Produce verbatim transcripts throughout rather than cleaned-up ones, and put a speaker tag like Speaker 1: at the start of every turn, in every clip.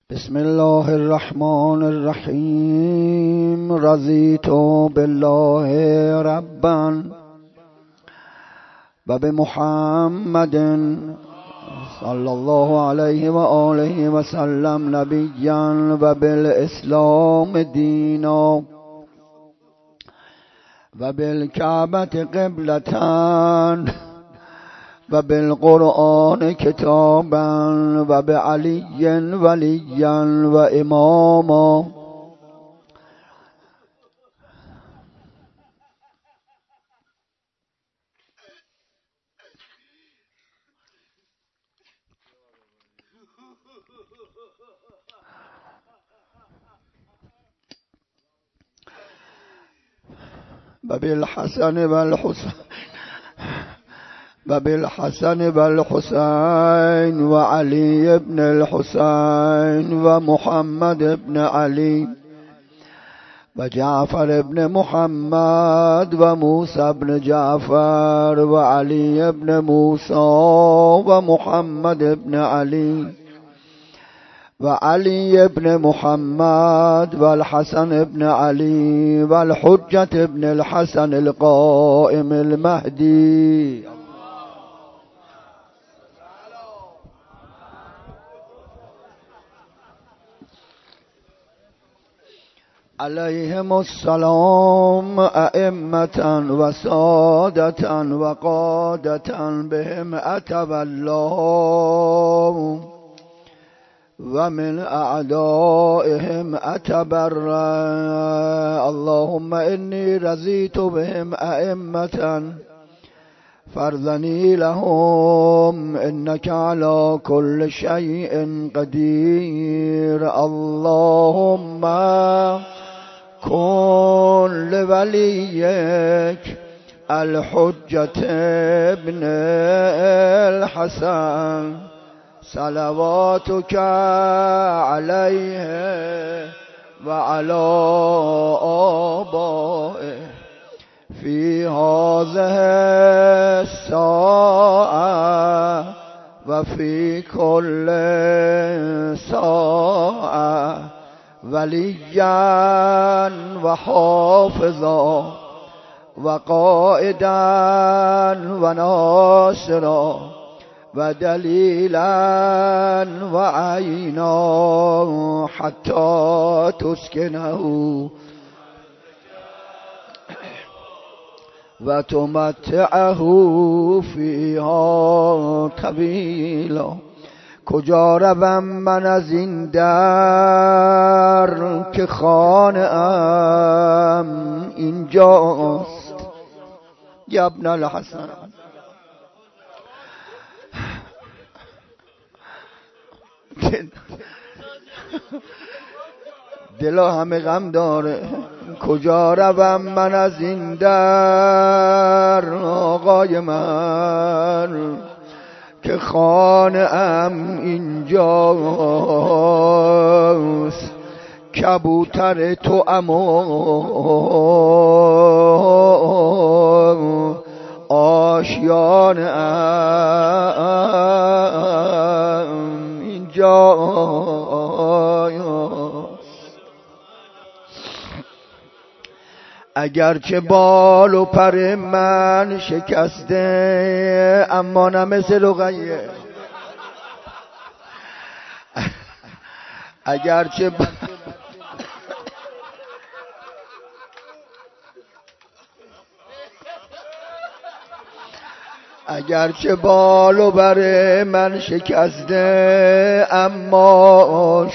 Speaker 1: بسم الله الرحمن الرحیم. رضیت بالله ربا و بمحمد صلی الله علیه و آله و سلم نبیا و بالاسلام دینا و بالکعبة قبلة و بالقرآن کتابا و بعلی ولیا و اماما. و بالحسن و الحسین و بالحسن و الحسین و علی ابن الحسین و محمد ابن علی و جعفر ابن محمد و موسی ابن جعفر و علی ابن موسی و محمد ابن علی و علی ابن محمد و الحسن ابن علی و الحجة ابن الحسن القائم المهدی. علیهم السلام ائمة و سادة و قادة بهم اتب الله و من اعدائهم اتبرأ. اللهم انی رضیت بهم ائمة فارضنی لهم انك على كل شيء قدیر. اللهم کن لولیک الحجة ابن الحسن صلواتك علیه و علی آبائه فی هذه الساعة و فی کل ساعة ولیا و حافظا و قائدا و ناصرا و دلیلا و عینا حتی تسکنه و تمتعه فیها طویلا. کجا روم من از این در که خانه‌ام اینجاست. یا ابن الحسن دلا همه غم داره. کجا روم من از این در آقای من که خانه‌ام اینجاست. کبوتر تو اما آشیانه‌ام اینجاست. اگرچه بال و پر من شکسته اما نه مثل رقیه. اگرچه ب... اگرچه بال و پر من شکسته اما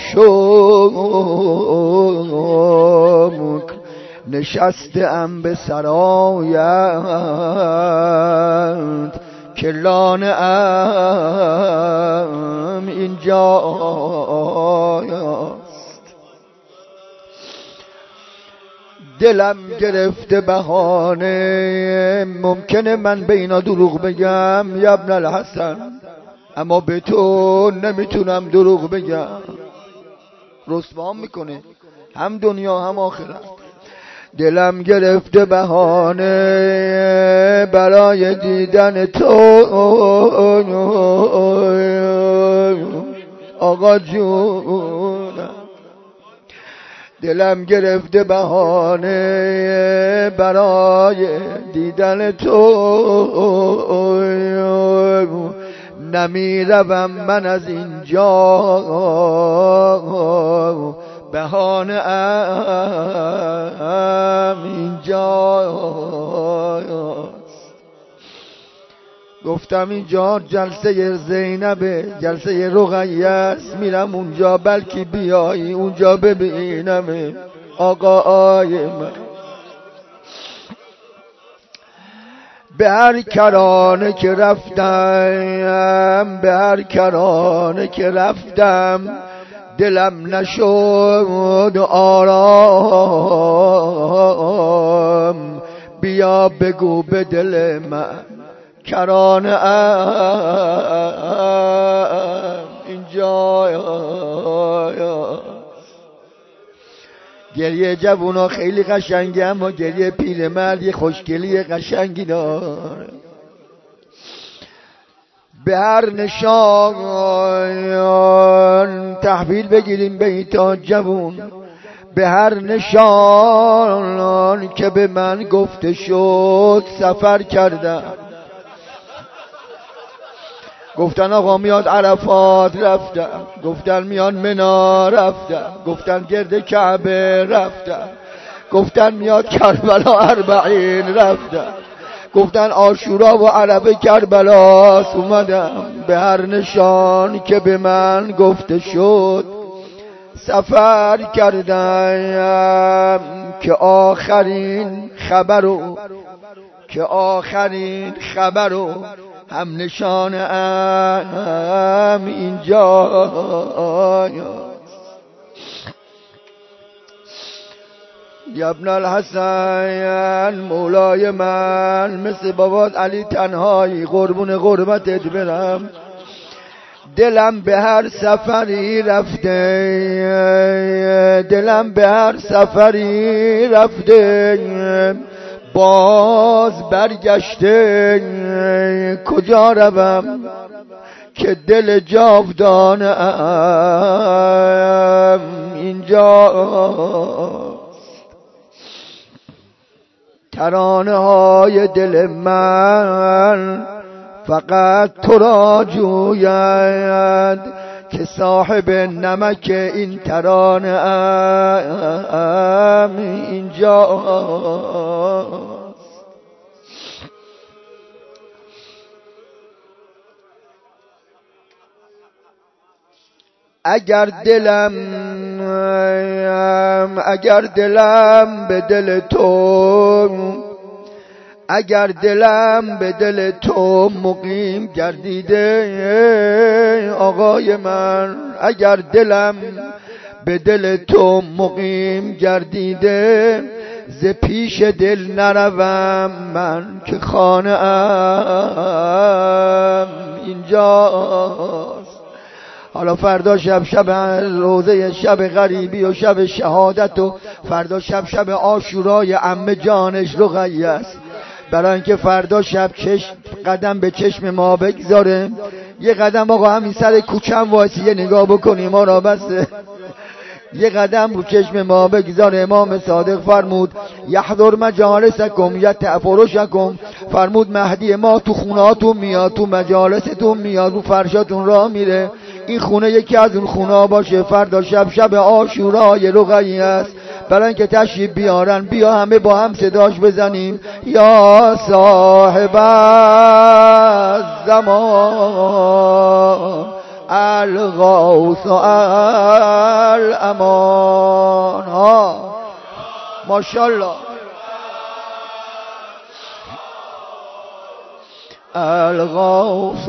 Speaker 1: شکر نشسته ام به سرایت که لانه ام اینجاست. دلم گرفته بهانه ممکنه من به اینا دروغ بگم یا ابن الحسن، اما به تو نمیتونم دروغ بگم. رسوام میکنه هم دنیا هم آخرت. دلم گرفته بهانه برای دیدن تو آقا جون. دلم گرفته بهانه برای دیدن تو، نمیروم من از اینجا، بهانه ام اینجا. گفتم اینجا جلسه زینبه، جلسه رقیه است، میرم اونجا بلکی بیایی اونجا ببینم آقای من. به هر کرانه که رفتم، به هر کرانه که رفتم، دلم نشد آرام. بیا بگو به دل من کرانه ام اینجا. گریه جوونا خیلی قشنگه، اما گریه پیرمرد یه خوشگلی قشنگی داره. به هر نشان تحویل بگیریم بیتا جوون، به هر نشان که به من گفته شد سفر کردم. گفتن آقا میاد عرفات رفتم، گفتن میاد منا رفتم، گفتن گرد کعبه رفتم، گفتن میاد کربلا اربعین رفتم، گفتن عاشورا و عرفه کربلاست اومدم. به هر نشان که به من گفته شد سفر کردم، که آخرین خبرو که آخرین خبرو هم نشان ام اینجا. یا ابن الحسن مولای من، مثل بابات علی تنهایی قربون قربتت برم. دلم به هر سفری رفته، دلم به هر سفری رفته، باز برگشته کجا روم که دل جاودانم اینجا. ترانه های دل من فقط تو را جوید، که صاحب نمک این ترانه ام اینجا. اگر دلم اگر دلم به دل تو اگر دلم به دل تو مقیم گردیده آقای من، اگر دلم به دل تو مقیم گردیده، ز پیش دل نروم من که خانه ام اینجاست. حالا فردا شب شب روزه شب غریبی و شب شهادت، و فردا شب شب عاشورای عمه جانش رقیه است. برای اینکه فردا شب چشم قدم به چشم ما بگذاره، یه قدم آقا همین سر کوچم وایسی یه نگاه بکنیم ما را بسه، یه قدم رو چشم ما بگذار. امام صادق فرمود یحضر مجالسکم یتفرشکم، فرمود مهدی ما تو خونهاتون میاد، تو مجالستون میاد، رو فرشاتون را میره. این خونه یکی از اون خونه باشه. فردا شب شب عاشورای رقیه است. برای اینکه تشریف بیارن، بیا همه با هم صداش بزنیم یا صاحب الزمان الغوث الامان. ها ماشاءالله. الغوث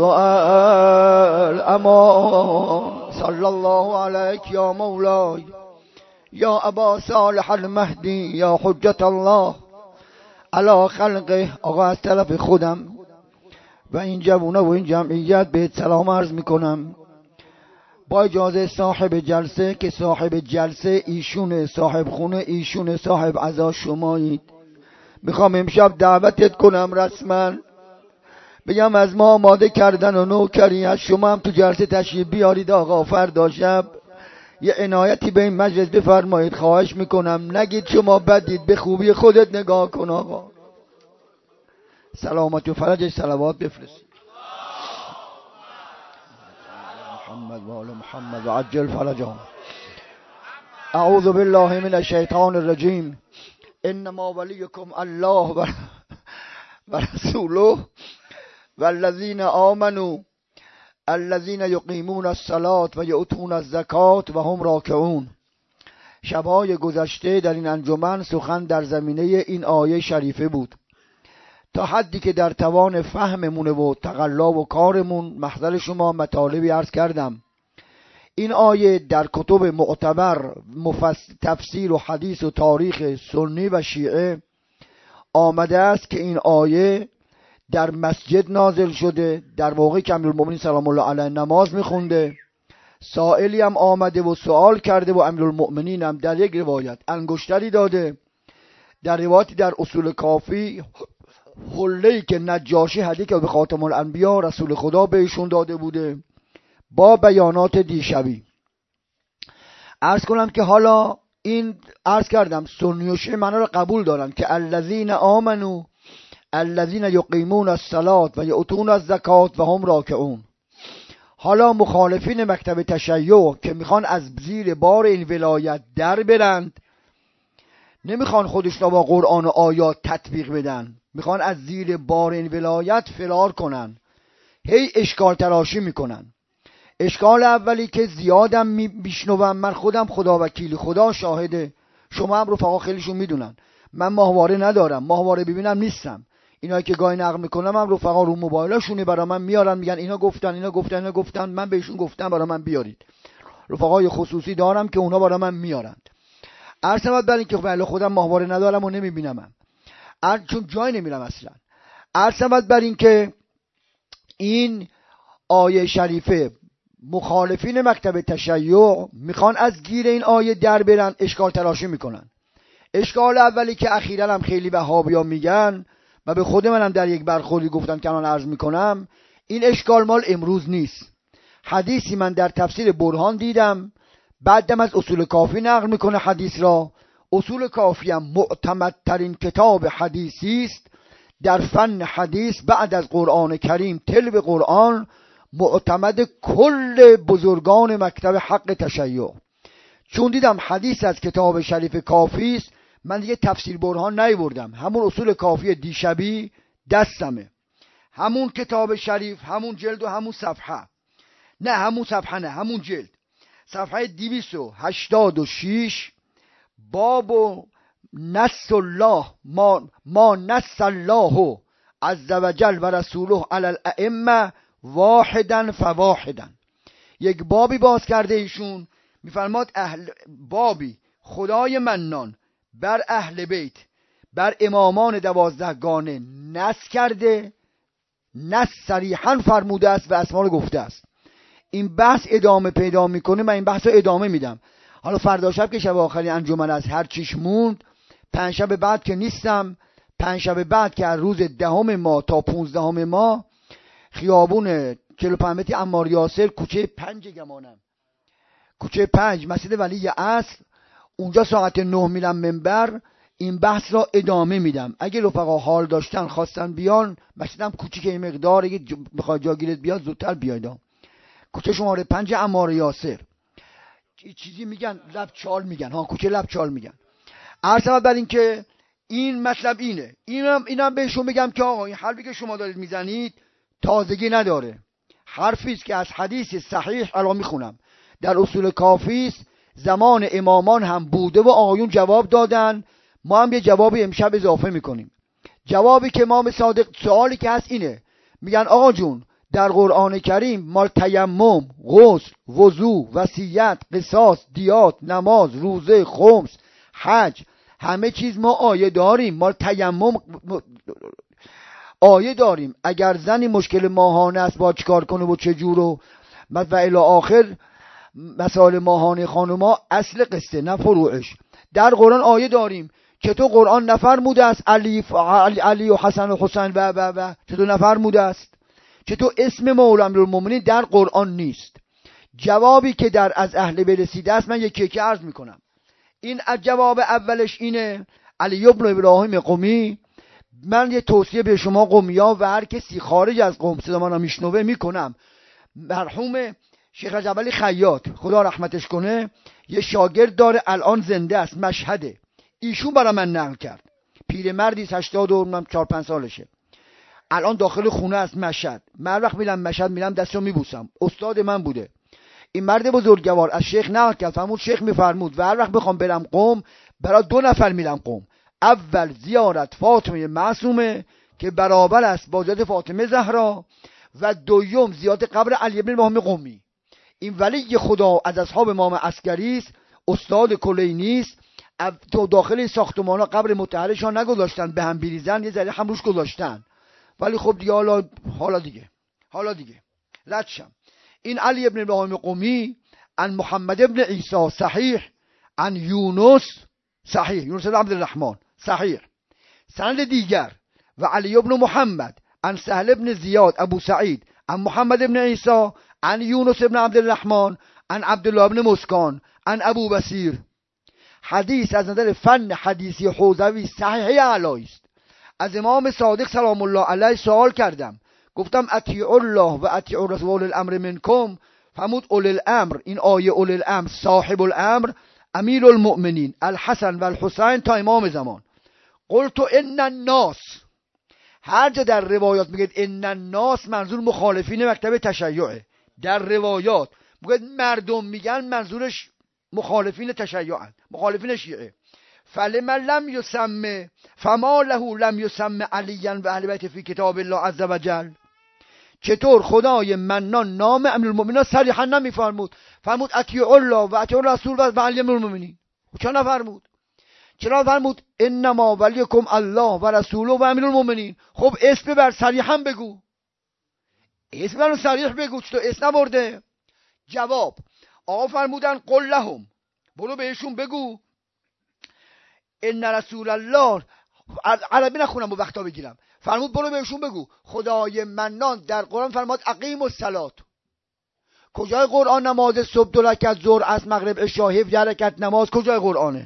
Speaker 1: الامان. صلی الله علیک یا مولای یا ابا صالح المهدی یا حجت الله علی خلقه. آقا از طرف خودم و این جوانه و این جمعیت بهت سلام عرض میکنم. با اجازه صاحب جلسه، که صاحب جلسه ایشونه، صاحب خونه ایشونه، صاحب عزا شمایید، میخوام امشب دعوتت کنم رسما، بگم از ما آماده کردن و نوکری از شما هم تو جلسه تشریف بیارید. آقا فردا شب یه عنایتی به این مجلس بفرمایید. خواهش میکنم نگید شما بدید، به خوبی خودت نگاه کن آقا. سلامت و فرجش صلوات بفرستید. محمد و آل محمد و عجل فرجهم. اعوذ بالله من الشیطان الرجیم. انما ولیکم الله و رسوله والذین آمنوا الذین یقیمون الصلاة و یؤتون الزکاة و هم راکعون. شبهای گذشته در این انجمن سخن در زمینه این آیه شریفه بود. تا حدی که در توان فهممونه و تقلا و کارمون محضر شما مطالبی عرض کردم. این آیه در کتب معتبر مفصل تفسیر و حدیث و تاریخ سنی و شیعه آمده است که این آیه در مسجد نازل شده، در واقع که امیرالمؤمنین سلام الله علیه نماز میخونده. سائلی هم آمده و سوال کرده و امیرالمؤمنین هم در یک روایت انگشتری داده. در روایتی در اصول کافی حله‌ای که نجاشی هدیه که به خاتم الانبیا رسول خدا بهشون داده بوده با بیانات دیشبی. عرض کنم که حالا این عرض کردم سنی و شیعه معنا رو قبول دارن که الذین آمنوا الذین یقیمون الصلاة و یؤتون الزکاة و هم راکعون. حالا مخالفین مکتب تشیع که میخوان از زیر بار این ولایت در برند، نمیخوان خودش را با قرآن و آیات تطبیق بدن، میخوان از زیر بار این ولایت فرار کنن، هی اشکال تراشی میکنن. اشکال اولی که زیادم میشنوم، من خودم خدا وکیل خدا شاهده، شما هم رفقا خیلیشون میدونن من ماهواره ندارم، ماهواره ببینم نیستم. اینایی که گاهی نقل میکنم هم رفقا رو موبایلاشونه برای من میارن، میگن اینا گفتن اینا گفتن اینا گفتن، من بهشون گفتم برای من بیارید. رفقای خصوصی دارم که اونا برای من میارن. عرض بر این که خب خودم ماهواره ندارم و نمیبینم، چون جای نمیرم اصلا. عرض بر این که این آیه شریفه مخالفین مکتب تشیع میخوان از گیر این آیه در برن، اشکال تراشی میکنن. اشکال اولی که اخیراً هم خیلی وهابیا میگن و به خود منم در یک برخوردی گفتم که الان عرض میکنم، این اشکال مال امروز نیست. حدیثی من در تفسیر برهان دیدم، بعدم از اصول کافی نقل میکنه حدیث را. اصول کافی هم معتمدترین کتاب حدیثی است در فن حدیث بعد از قرآن کریم، تلو قرآن، معتمد کل بزرگان مکتب حق تشیع. چون دیدم حدیث از کتاب شریف کافی است، من دیگه تفسیر برهان نیاوردم، همون اصول کافی دیشبی دستمه، همون کتاب شریف، همون جلد و همون صفحه، نه همون صفحه نه همون جلد، صفحه دویست و هشتاد و شش، باب و نص الله ما, ما نص الله عز وجل و رسوله علی الائمه واحدا فواحدا. یک بابی باز کرده ایشون، میفرماد اهل بابی خدای منان بر اهل بیت، بر امامان دوازدهگانه نص کرده، نص صریحا فرموده است و اسما رو گفته است. این بحث ادامه پیدا میکنه، من این بحث رو ادامه میدم. حالا فردا شب که شب آخری انجمن از هر چیش موند، پنج شب بعد که نیستم، پنج شب بعد که از روز دهم ماه تا پونزدهم ماه خیابون چهل و پنج متری عمار یاسر، کوچه پنج گمانم، کوچه پنج، مسجد ولی اصل، اونجا ساعت نه میرم منبر، این بحث را ادامه میدم. اگه رفقا حال داشتن خواستن بیان، مسجدم کوچیک این مقدار، اگه بخواد جاگیرت بیاد زودتر بیاید. کوچه شماره پنج عمار یاسر، چیزی میگن لب چال میگن، ها کوچه لب چال میگن. عرض بر این که این مطلب اینه، اینم اینم بهشون بگم که آقا این حرفی که شما دارید میزنید تازگی نداره، حرفی است که از حدیث صحیح الان میخونم در اصول کافی است، زمان امامان هم بوده و آقایون جواب دادن، ما هم یه جوابی امشب اضافه میکنیم. جوابی که ما صادق، سوالی که هست اینه، میگن آقا جون در قرآن کریم مال تیمم، غسل، وضو، وصیت، قصاص، دیات، نماز، روزه، خمس، حج، همه چیز ما آیه داریم. مال تیمم آیه داریم، اگر زنی مشکل ماهانه است با چیکار کنه و چه جور و و الی آخر مسائل ماهانه خانوما اصل قصه نه فروعش. در قرآن آیه داریم که تو قرآن نفرموده است علی علی, علی و حسن و حسین و و و چطور نفرموده است، چطور اسم مولا امیرالمومنین در قرآن نیست. جوابی که در از اهل بیت رسیده است من یکی یکی عرض میکنم. این جواب اولش اینه: علی ابن ابراهیم قمی، من یه توصیه به شما قمیا و هر کسی خارج از قم صدا منو میشنوه میکنم. مرحوم شیخ رجب علی خیاط خدا رحمتش کنه یه شاگرد داره، الان زنده است، مشهده. ایشون برای من نقل کرد. پیرمردی است، هشتاد و چهار پنج سالشه، الان داخل خونه است مشهد. من وقت میرم مشهد میرم دستشو میبوسم، استاد من بوده. این مرد بزرگوار از شیخ نقل کرد، فرمود شیخ میفرمود و هر وقت بخوام برم قم برای دو نفر میرم قم. اول زیارت فاطمه معصومه که برابر است با زیارت فاطمه زهرا، و دوم زیارت قبر علی بن ابراهیم قمی. این ولی خدا از اصحاب امام عسکری است، استاد کلینی است. تو داخل ساختمانا قبر مطهرشان نگذاشتن به هم بریزن، یه ذره هم روش گذاشتن، ولی خب دیگه حالا حالا دیگه حالا دیگه ردشم. این علی ابن ابراهیم قمی عن محمد ابن عیسی صحیح، عن یونس صحیح، یونس بن عبدالرحمن صحیح. سند دیگر: و علی ابن محمد عن سهل ابن زیاد ابو سعید عن محمد ابن عیسی عن یونس ابن عبدالرحمن عن عبدالله ابن مسکان عن ابو بصیر. حدیث از نظر فن حدیثی حوزوی صحیح اعلی است. از امام صادق سلام الله علیه سوال کردم، گفتم اطیعوا الله و اطیعوا الرسول و اولی الامر منکم. فرمود اولی الامر، این آیه اولی الامر صاحب الامر امیر المؤمنین الحسن و الحسین تا امام زمان. قلت ان الناس، هر جا در روایات میگید ان الناس منظور مخالفین مکتب تشیعه. در روایات میگید مردم، میگن منظورش مخالفین تشیعن، مخالفین شیعه. فلما لم یسمه فما له لم یسمه علیا و اهل بیت فی کتاب الله عز وجل. چطور خدای منان نام امیرالمومنین صریحا نمیفرمود؟ فرمود اطیعوا الله و اطیعوا الرسول و علی امیرالمومنین. چرا نفرمود؟ چرا فرمود انما ولیکم الله و رسوله و امیرالمومنین؟ خب اسم بر صریحا بگو، اسم بر صریح بگو، چطور اسم نبرده؟ جواب: آقا فرمودن قل لهم، برو بهشون بگو ان رسول الله، عربی نخونم و وقتا بگیرم، فرمود برو بهشون بگو خدای منان در قرآن فرمود اقیم الصلاة. کجای قرآن نماز صبح دو رکعت، ظهر عصر مغرب عشا هفده رکعت نماز کجای قرآنه؟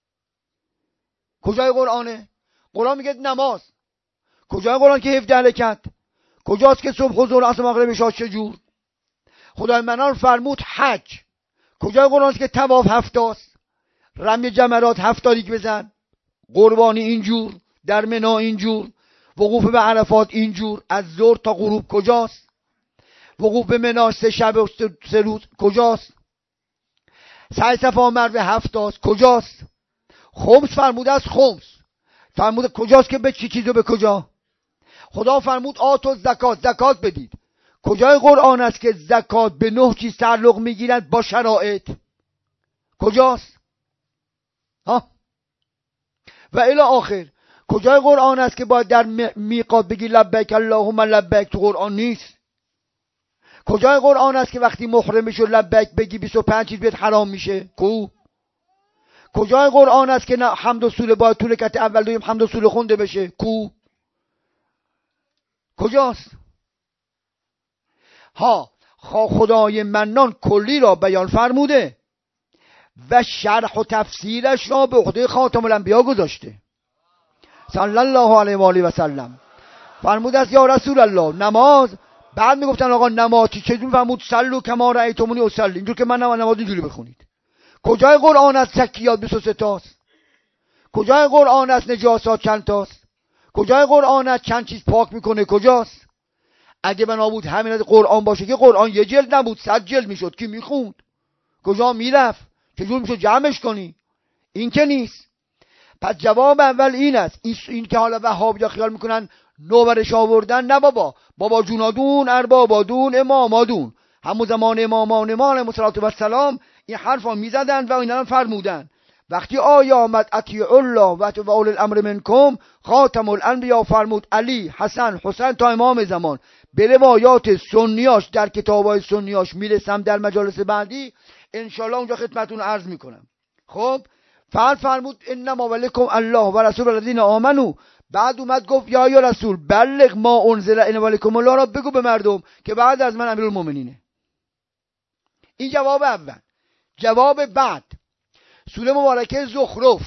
Speaker 1: کجای قرآنه؟ قرآن میگه نماز. کجای قرآن که هفده رکعت؟ کجاست که صبح و ظهر عصر مغرب عشا چجور؟ خدای منان فرمود حج. کجای قرآن که طواف هفتاست، رمی جمرات هفتادیک بزن، قربانی اینجور، در منا اینجور، وقوف به عرفات اینجور، از ظهر تا غروب کجاست؟ وقوف به منا سه شب و سه روز کجاست؟ سعی صفا مروه هفتاست کجاست؟ خمس فرموده است، خمس فرموده کجاست که به چی چیزو به کجا؟ خدا فرمود آتو زکات، زکات بدید. کجای قرآن است که زکات به نه چیز تعلق میگیرد با شرایط؟ کجاست؟ ها؟ و الی آخر کجای قرآن است که باید در میقات بگی لبیک اللهم لبیک؟ تو قرآن نیست. کجای قرآن است که وقتی محرم بشو لبیک بگی بیست و پنج چیز بیاد حرام میشه؟ کو؟ کجای قرآن است که حمد و سوره باید تو رکعت اول دویم حمد و سوره خونده بشه؟ کو؟ کجاست؟ ها، خدای منان کلی را بیان فرموده و شرح و تفسیرش را به عهده خاتم الانبیا گذاشته صلی الله علیه و آله و سلم. فرموده است یا رسول الله نماز، بعد میگفتن آقا نماز چجوری؟ فرمود صلوا کما رأیتمونی اصلی، اینجور که من نماز اینجوری بخونید. کجای قرآن است تکیات بیست و سه تاست؟ کجای قرآن است نجاسات چند تاست؟ کجای قرآن است چند چیز پاک میکنه؟ کجاست؟ اگه بنا بود همین قرآن باشه که قرآن یه جلد نبود صد جلد میشد، کی میخوند؟ کجا میرفت؟ چجور میشد جمعش کنی؟ این که نیست. پس جواب اول این است. این, این که حالا وهابیا خیال میکنن نوبرش آوردن، نه بابا، بابا جونادون اربابادون امامادون همون زمان امامان ما علیهم السلام این حرفا میزدن و اینا فرمودن. وقتی آیه آمد اطیعوا الله و اطیعوا اولی الامر منکم، خاتم الانبیا فرمود علی، حسن، حسین تا امام زمان. به روایات سنیاش در کتابای سنیاش میرسم در مجالس بعدی انشالله اونجا خدمتتون عرض میکنم. خب فرد فرمود انما ولیکم الله و رسول الذین آمنو. بعد اومد گفت یا یا رسول بلغ ما انزل ان ولیکم الله را بگو به مردم که بعد از من امیرالمومنینه. این جواب اول. جواب بعد، سوره مبارکه زخرف،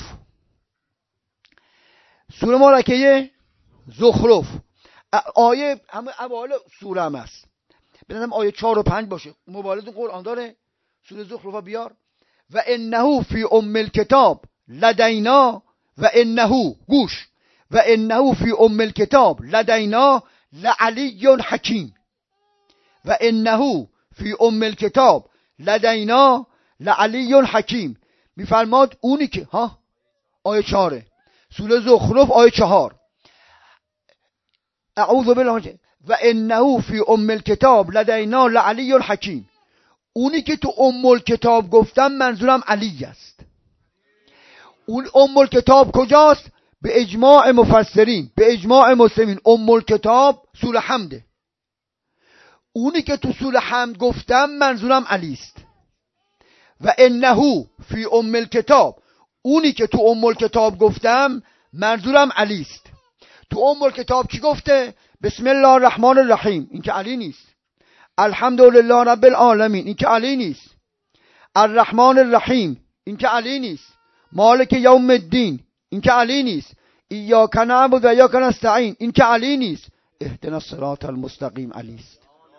Speaker 1: سوره مبارکه زخرف آیه همه اوایل سوره هم هست، بزنم آیه چهار و پنج باشه، موبایلتون قرآن داره، سوره زخرف بیار. و انه فی ام الکتاب لدینا و انه، گوش، و انه فی ام الکتاب لدینا لعلی حکیم. و انه فی ام الکتاب لدینا لعلی حکیم. میفرماد اونی که ها آیه چهاره سوره زخرف آیه چهار، اعوذ بالله، و انه فی ام الکتاب لدینا لعلی حکیم. اونی که تو ام الکتاب گفتم منظورم علی است. اون ام الکتاب کجاست؟ به اجماع مفسرین، به اجماع مسلمین ام الکتاب سوره حمده. اونی که تو سوره حمد گفتم منظورم علی است. و انه فی ام الکتاب، اونی که تو ام الکتاب گفتم منظورم علی است. تو ام الکتاب چی گفته؟ بسم الله الرحمن الرحیم، این که علی نیست. الحمدلله رب العالمین، این که علی نیست. الرحمن الرحیم، این که علی نیست. مالک یوم الدین، این که علی نیست. ایاک نعبد و ایاک نستعین، این که علی نیست. اهدنا الصراط المستقیم، علی است.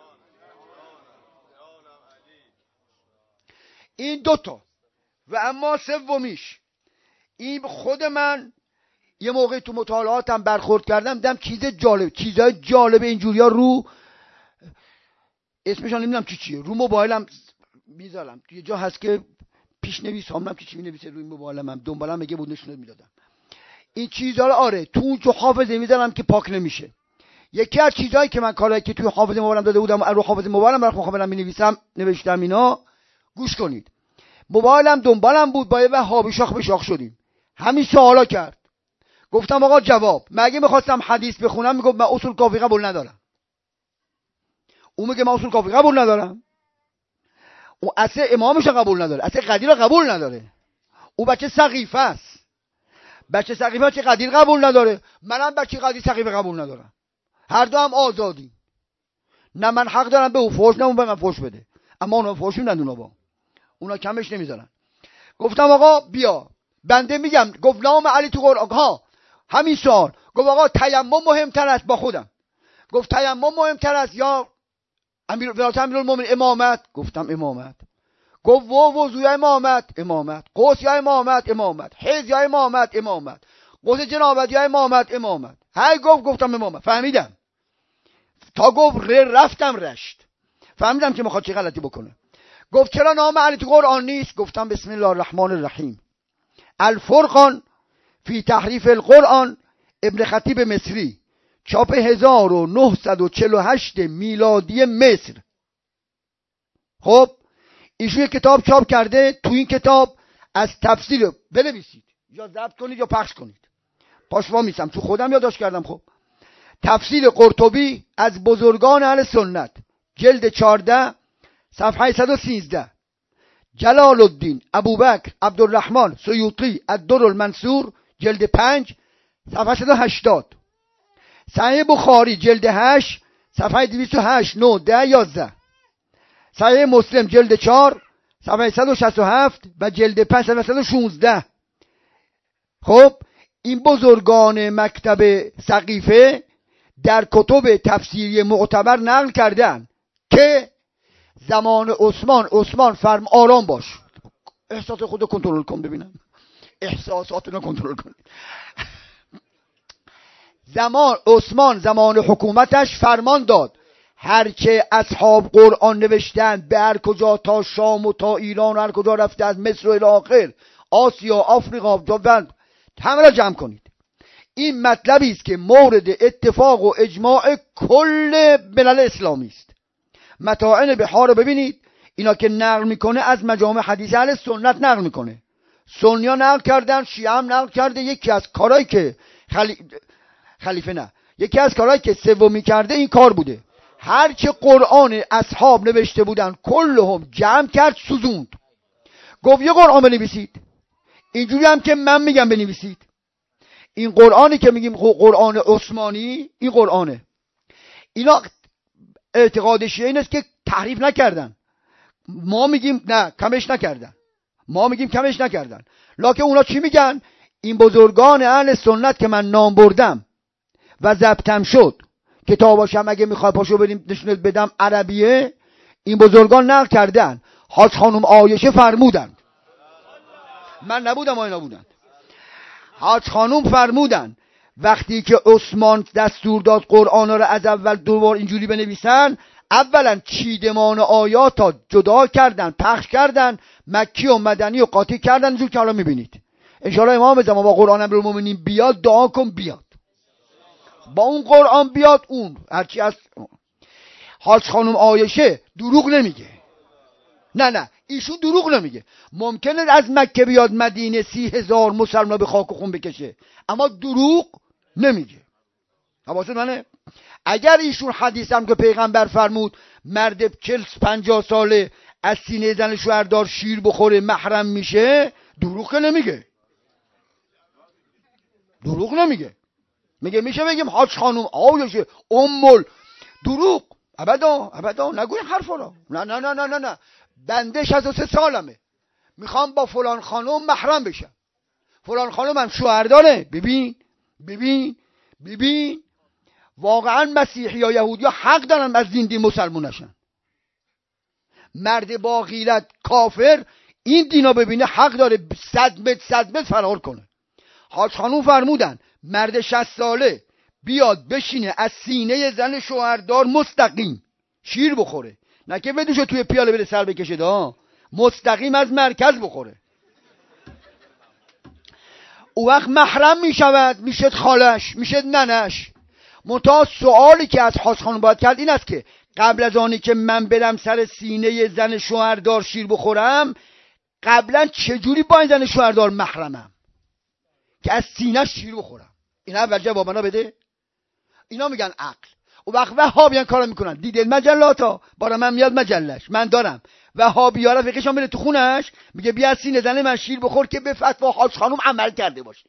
Speaker 1: این دوتا. و اما سومیش، این خود من یه موقع تو مطالعاتم برخورد کردم، دیدم چیز جالب، چیزای جالب اینجوری ها رو اسمشان نمیدونم چی چیه، رو موبایلم میذارم، یه جا هست که پیش نویس هم نمیدونم چی مینویسه روی موبایلم، هم دنبالم میگه بود نشونت میدادم. این چیزا رو آره تو اون جو حافظه میذارم که پاک نمیشه. یکی از چیزایی که من کارایی که توی حافظه موبایلم داده بودم رو حافظه موبایلم برای خودم مینویسم، نوشتم اینا. گوش کنید. موبایلم دنبالم بود، با یه وهابی شاخ به شاخ شدیم. همین سوالا کرد. گفتم آقا جواب، مگه میخواستم حدیث بخونم میگفت من اصول کافی قبول ندارم. اون میگه من اصول کافی قبول ندارم. اون اصل امامش قبول نداره، اصل قدیر رو قبول نداره. او بچه سقیفه است. بچه سقیفه چه قدیر قبول نداره، منم بچه قدیر سقیفه قبول ندارم. هر دو هم آزادی. نه من حق دارم به او فوش، نه اون به من فوش بده. اما اونا فوش میدن، اونا با اونا کمش نمیذارن. گفتم آقا بیا بنده میگم، گفت نام علی تو قرآن، ها همین سوال. گفت آقا تیمم مهمتر است، با خودم گفت تیمم مهمتر است یا امیر ولایت امیرالمومنین امامت؟ گفتم امامت. گفت و وضو یا امامت؟ امامت. غسل یا امامت؟ امامت. حیض یا امامت؟ امامت. غسل جنابت یا امامت؟ امامت. هی گفت گفتم امامت. فهمیدم تا گفت رفتم رشت، فهمیدم که میخواد چه غلطی بکنه. گفت چرا نام علی تو قرآن نیست؟ گفتم بسم الله الرحمن الرحیم. الفرقان فی تحریف القرآن، ابن خطیب مصری، چاپ هزار و نهصد و چهل و هشت میلادی مصر. خب ایشون یک کتاب چاپ کرده، تو این کتاب از تفسیر بنویسید یا ضبط کنید یا پخش کنید، پاشوا میسم چون خودم یادداشت کردم. خب تفسیر قرطبی از بزرگان اهل سنت، جلد چهارده صفحه صد و سیزده. جلال الدین ابوبکر عبدالرحمن سیوطی الدر المنصور، جلد پنج صفحه صد و هشتاد. صحیح بخاری جلد هشت صفحه دویست و هشت، نه، ده، یازده. صحیح مسلم جلد چهار صفحه صد و شصت و هفت و جلد پنج صفحه صد و شانزده. خب این بزرگان مکتب سقیفه در کتب تفسیری معتبر نقل کردن که زمان عثمان عثمان فرم آرام باش، احساس خودو کنترل کن، ببینم احساساتونو کنترل کن. زمان عثمان زمان حکومتش فرمان داد هرچه اصحاب قرآن نوشتن به هر کجا، تا شام و تا ایران و هر کجا رفته، از مصر و الی آخر، آسیا، آفریقا، جوند، همه را جمع کنید. این مطلبی است که مورد اتفاق و اجماع کل ملل اسلامی است. متاعن بحار رو ببینید، اینا که نقل میکنه از مجامع حدیث اهل سنت نقل میکنه، سنیا نقل کردن، شیعه هم نقل کرده. یکی از کارهایی که خلی... خلیفه نه یکی از کارهایی که سومی کرده این کار بوده، هر چه قرآن اصحاب نوشته بودن کلهم جمع کرد، سوزوند، گفت یه قرآن بنویسید. اینجوری هم که من میگم بنویسید. این قرآنی که میگیم قرآن عثمانی، این قرآنه. اینا اعتقاد شیعه این است که تحریف نکردن، ما میگیم نه کمش نکردن، ما میگیم کمش نکردن، لکه اونا چی میگن؟ این بزرگان اهل سنت که من نام بردم و ضبطم شد، کتاباشم اگه میخوای پاشو بریم نشونت بدم عربیه، این بزرگان نقل کردن. حاج خانم عایشه فرمودن، من نبودم اینا بودن، حاج خانم فرمودن وقتی که عثمان دستور داد قرآن رو از اول دو بار اینجوری بنویسن، اولا چیدمان آیات تا جدا کردن، پخش کردن، مکی و مدنی و قاطی کردن، اینجور که حالا میبینید. انشاءالله امام زمان با قرآن امیرالمومنین بیاد، دعا کن بیاد، با اون قرآن بیاد، اون هرچی از حاج خانم عایشه دروغ نمیگه، نه نه ایشون دروغ نمیگه. ممکنه از مکه بیاد مدینه سی هزار مسلمان به خاک و خون بکشه، اما دروغ نمیگه. حواست منه؟ اگر ایشون حدیث هم که پیغمبر فرمود مرد چل پنجاه ساله از سینه زن شوهردار شیر بخوره محرم میشه، دروغ که نمیگه، دروغ نمیگه. میگه میشه بگیم حاج خانم عایشه امول دروغ؟ ابدا ابدا نگوی حرفا رو. نه نه نه نه نه نه بنده شصت و سه سالمه میخوام با فلان خانم محرم بشم، فلان خانم هم شوهر داره. ببین ببین ببین واقعا مسیحی یا یهودی ها حق دارن از دین دین مسلمون نشن. مرد با غیرت کافر این دینا ببینه حق داره صد متر صد متر فرار کنه. حاج خانوم فرمودن مرد شصت ساله بیاد بشینه از سینه زن شوهردار مستقیم شیر بخوره، نه که بدوشه توی پیاله بره سر بکشه، دا مستقیم از مرکز بخوره، او وقت محرم میشود، میشد خالش، میشد ننش. منتها سوالی که از حاج خانوم باید کرد این است که قبل از آنی که من برم سر سینه زن شوهردار شیر بخورم، قبلا چجوری با این زن شوهردار محرمم که از سینه شیر بخورم؟ اینا اول جواب منو بده. اینا میگن عقل. و وقت وهابیان کارا میکنن، دیدید مجلاتا برای من میاد مجلش، من دارم وهابی‌ها را فقهشون میره تو خونش میگه بیا از سینه زن من شیر بخور که به فتوا حاج خانوم عمل کرده باشه.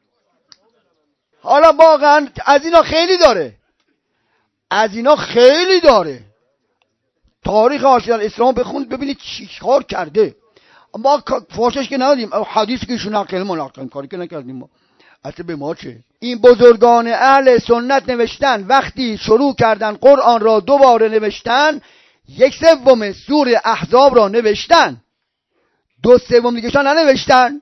Speaker 1: حالا واقعا از اینا خیلی داره، از اینا خیلی داره. تاریخ آشیان اسلام بخونید ببینید چی کار کرده. ما فاشش که ندادیم، حدیث که ایشون نقل ما نقل کاری که نکردیم ما، اصلا به ما چه؟ این بزرگان اهل سنت نوشتن وقتی شروع کردن قرآن را دوباره نوشتن، یک سوم سوره احزاب را نوشتن، دو سوم دیگه‌شان ننوشتن.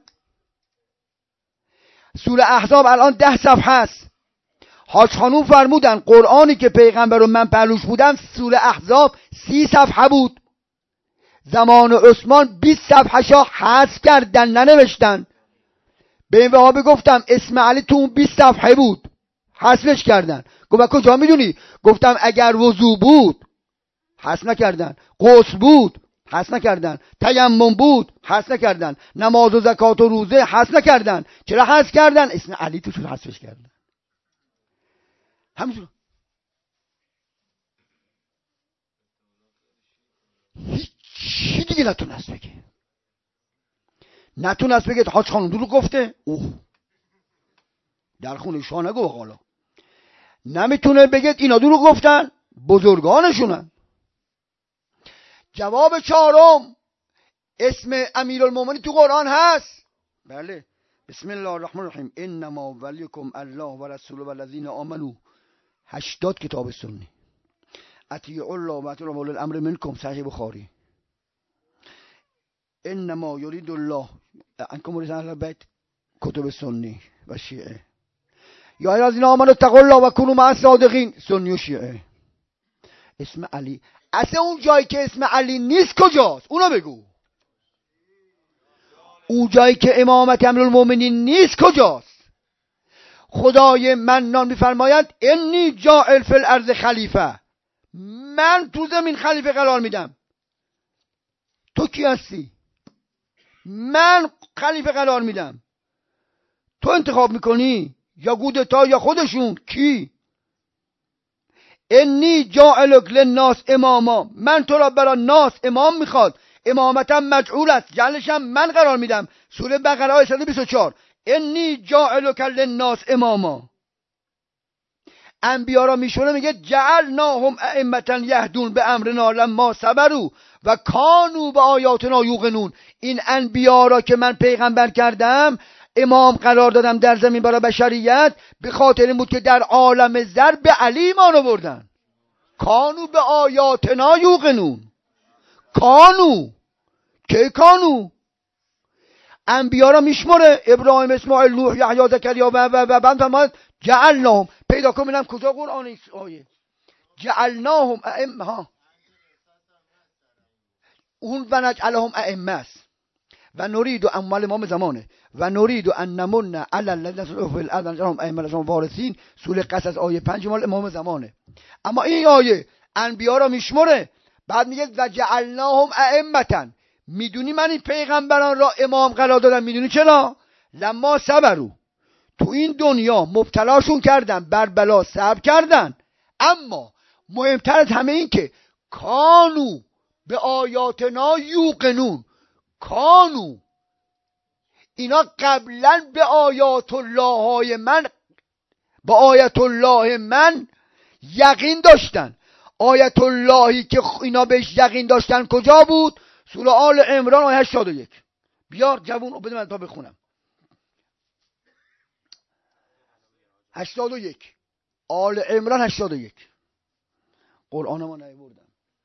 Speaker 1: سوره احزاب الان ده صفحه است. حاج خانوم فرمودن قرآنی که پیغمبر و من پهلوش بودم سوره احزاب سی صفحه بود، زمان عثمان بیست صفحه شا حذف کردن ننوشتن. به این وهابی گفتم اسم علی تو اون بیست صفحه بود حذفش کردن. گفت کجا میدونی؟ گفتم اگر وضو بود حذف نکردن، غسل بود حذف نکردن، تیمم بود حذف نکردن، نماز و زکات و روزه حذف نکردن. چرا حذف کردن؟ اسم علی توش حذفش کردن. همینجور هیچی دیگه نتونست بگه، نتونست بگه حاج خانم دروغ گفته. اوه در خونه شاه نگو حالا نمیتونه بگه اینا دروغ گفتن، بزرگانشونن. جواب چهارم اسم امیرالمومنین تو قرآن هست. بله بسم الله الرحمن الرحیم انما ولیکم الله و رسوله و الذین آمنوا. هشتاد کتاب سنی. اطیعوا الله و اطیعوا اولی الامر منکم. صحیح بخاری. انما یرید الله انکم رضا اهل بیت. کتب سنی و شیعه. یا الذین آمنوا اتقوا الله و کونوا مع الصادقین. سنی و شیعه. اسم علی اصلا اون جایی که اسم علی نیست کجاست؟ اونو بگو. اون جایی که امامت امیرالمومنین نیست کجاست؟ خدای منان میفرماید انی جاعل فی الارض خلیفه، من تو زمین خلیفه قرار میدم. تو کی هستی؟ من خلیفه قرار میدم. تو انتخاب میکنی یا گودتا یا خودشون؟ کی؟ انی جاعلک للناس اماما، من تو را برای ناس امام میخواد، امامتم مجعول است، جعلشم من قرار میدم. سوره بقره آیه صد و بیست و چهار انی جاعلک للناس اماما. انبیا را میشونه میگه جعلناهم ائمة یهدون به امرنا لما صبروا و کانوا به آیاتنا یوقنون. این انبیا را که من پیغمبر کردم، امام قرار دادم در زمین برای بشریت، به خاطر این بود که در عالم زر به علی ایمان آوردن. کانوا به آیاتنا یوقنون. کانوا که کانوا انبیا را میشمره، ابراهیم، اسماعیل، نوح، یحیی، زکریا و و و بعد فرمود جعلناهم. پیدا کن ببینم کجا قرآن آیه جعلناهم ائمه ها، اون و نجعلهم ائمه است. و نرید و اموال امام زمانه و نرید ان نمن علی الذین استضعفوا فی الارض ونجعلهم ائمه وارثین. سوره قصص آیه پنج مال امام زمانه. اما این آیه انبیا را میشمره، بعد میگه و جعلناهم ائمه. میدونی من این پیغمبران را امام قرار دادم؟ میدونی چرا؟ لما صبروا، تو این دنیا مبتلاشون کردن، بر بلا صبر کردن. اما مهمتر از همه این که کانوا به آیاتنا یوقنون. کانوا اینا قبلا به آیات الله های من، به آیت الله من یقین داشتن. آیت اللهی که اینا بهش یقین داشتن کجا بود؟ سوره آل عمران آیه هشتاد و یک. بیار جوون بده من تا بخونم. هشتاد و یک آل عمران هشتاد و یک. قرآن ما نیاوردم.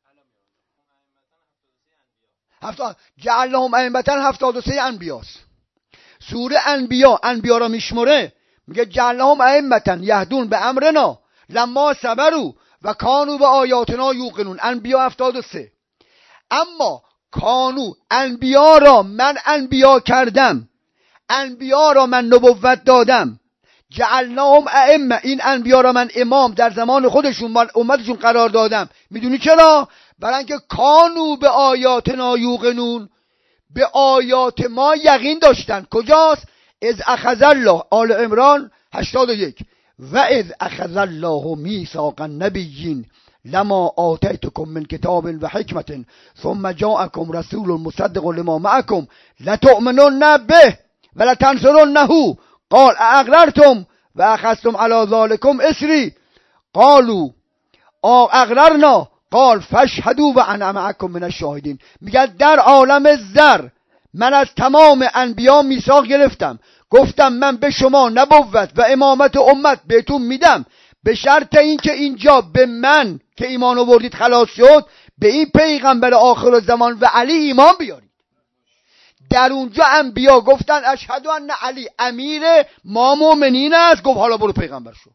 Speaker 1: هفتاد جعلهم ائمة هفتاد و سه انبیاست. سوره انبیا انبیا را میشمره، میگه جعلهم ائمة یهدون به امرنا لما صبروا و کانوا به آیاتنا یوقنون. انبیا هفتاد و سه. اما کانوا انبیا را من انبیا کردم، انبیا را من نبوت دادم. جعلناهم ائمه، این انبیا را من امام در زمان خودشون مال امتشون قرار دادم. میدونی چرا؟ برای اینکه کانوا به آیاتنا یوقنون، به آیات ما یقین داشتن. کجاست؟ اذ اخذ الله، آل عمران هشتاد و یک. و اذ اخذ الله میثاق النبیین لما آتیتکم من کتاب و حکمت ثم جاءکم رسول مصدق لما معکم لتؤمنن به ولتنصرنه قال اقررتم و اخذتم علی ذلکم اصری قالوا اقررنا قال فاشهدوا و انا معکم من الشاهدین. میگه در عالم زر من از تمام انبیا میثاق گرفتم، گفتم من به شما نبوت و امامت امت بهتون میدم، به شرط اینکه اینجا به من که ایمان آوردید خلاص شد، به این پیغمبر آخر الزمان و علی ایمان بیارید. در اونجا انبیا گفتن اشهد ان علی امیر ما مؤمنین است. گفت حالا برو پیغمبر شو.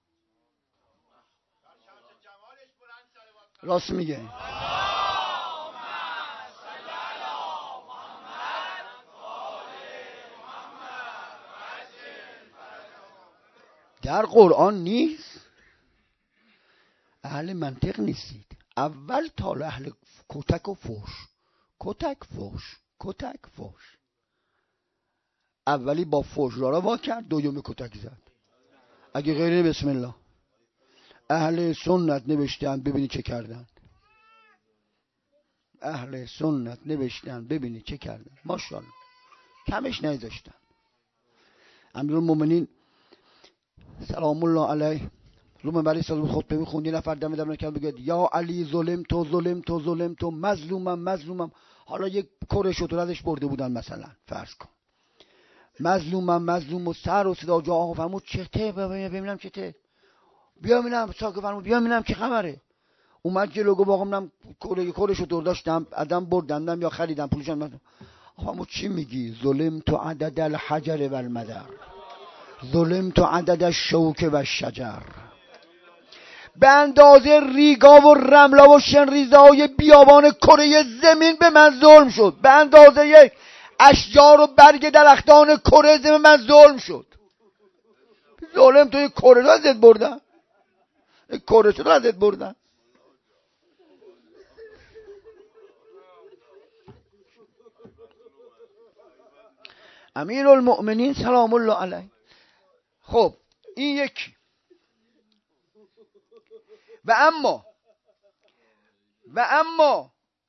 Speaker 1: راست میگه. در قرآن نیست. اهل منطق نیستید. اول تا اهل کتک و فوش، کتک فوش، کتک فوش. اولی با فوش را وا کرد، دومی کتک زد. اگه غیره بسم الله. اهل سنت نوشتن ببینی چه کردن. اهل سنت نوشتن ببینی چه کردن. ماشاءالله کمش نذاشتن. امیرالمومنین سلام الله علیه رو منبر صادق خطبه میخوند، یه نفر دم دم کرد بگه یا علی ظلم تو ظلم تو ظلم تو مظلومم مظلومم. حالا یک کره شطور ازش برده بودن مثلا، فرض کن مظلومم مظلوم و سر و صدا جا. آقا فرمود چته؟ ببینم چته، بیا ببینم. ساکت فرمود بیا ببینم چه خبره. اومد جلو گفت آقا منم کره کره شطور داشتم، آدم بردندم یا خریدم پولشم. آقا فرمود چی میگی؟ ظلم تو عدد الحجر و المدر، ظلم تو عدد الشوک و الشجر. به اندازه ریگا و رملا و شنریزهای بیابان کره زمین به من ظلم شد. به اندازه یک اشجار و برگ درختان کره زمین من ظلم شد. ظلم توی کره رو ازت بردن، کره شد رو ازت بردن. امیرالمؤمنین سلام الله علیه. خب این یکی. و اما و اما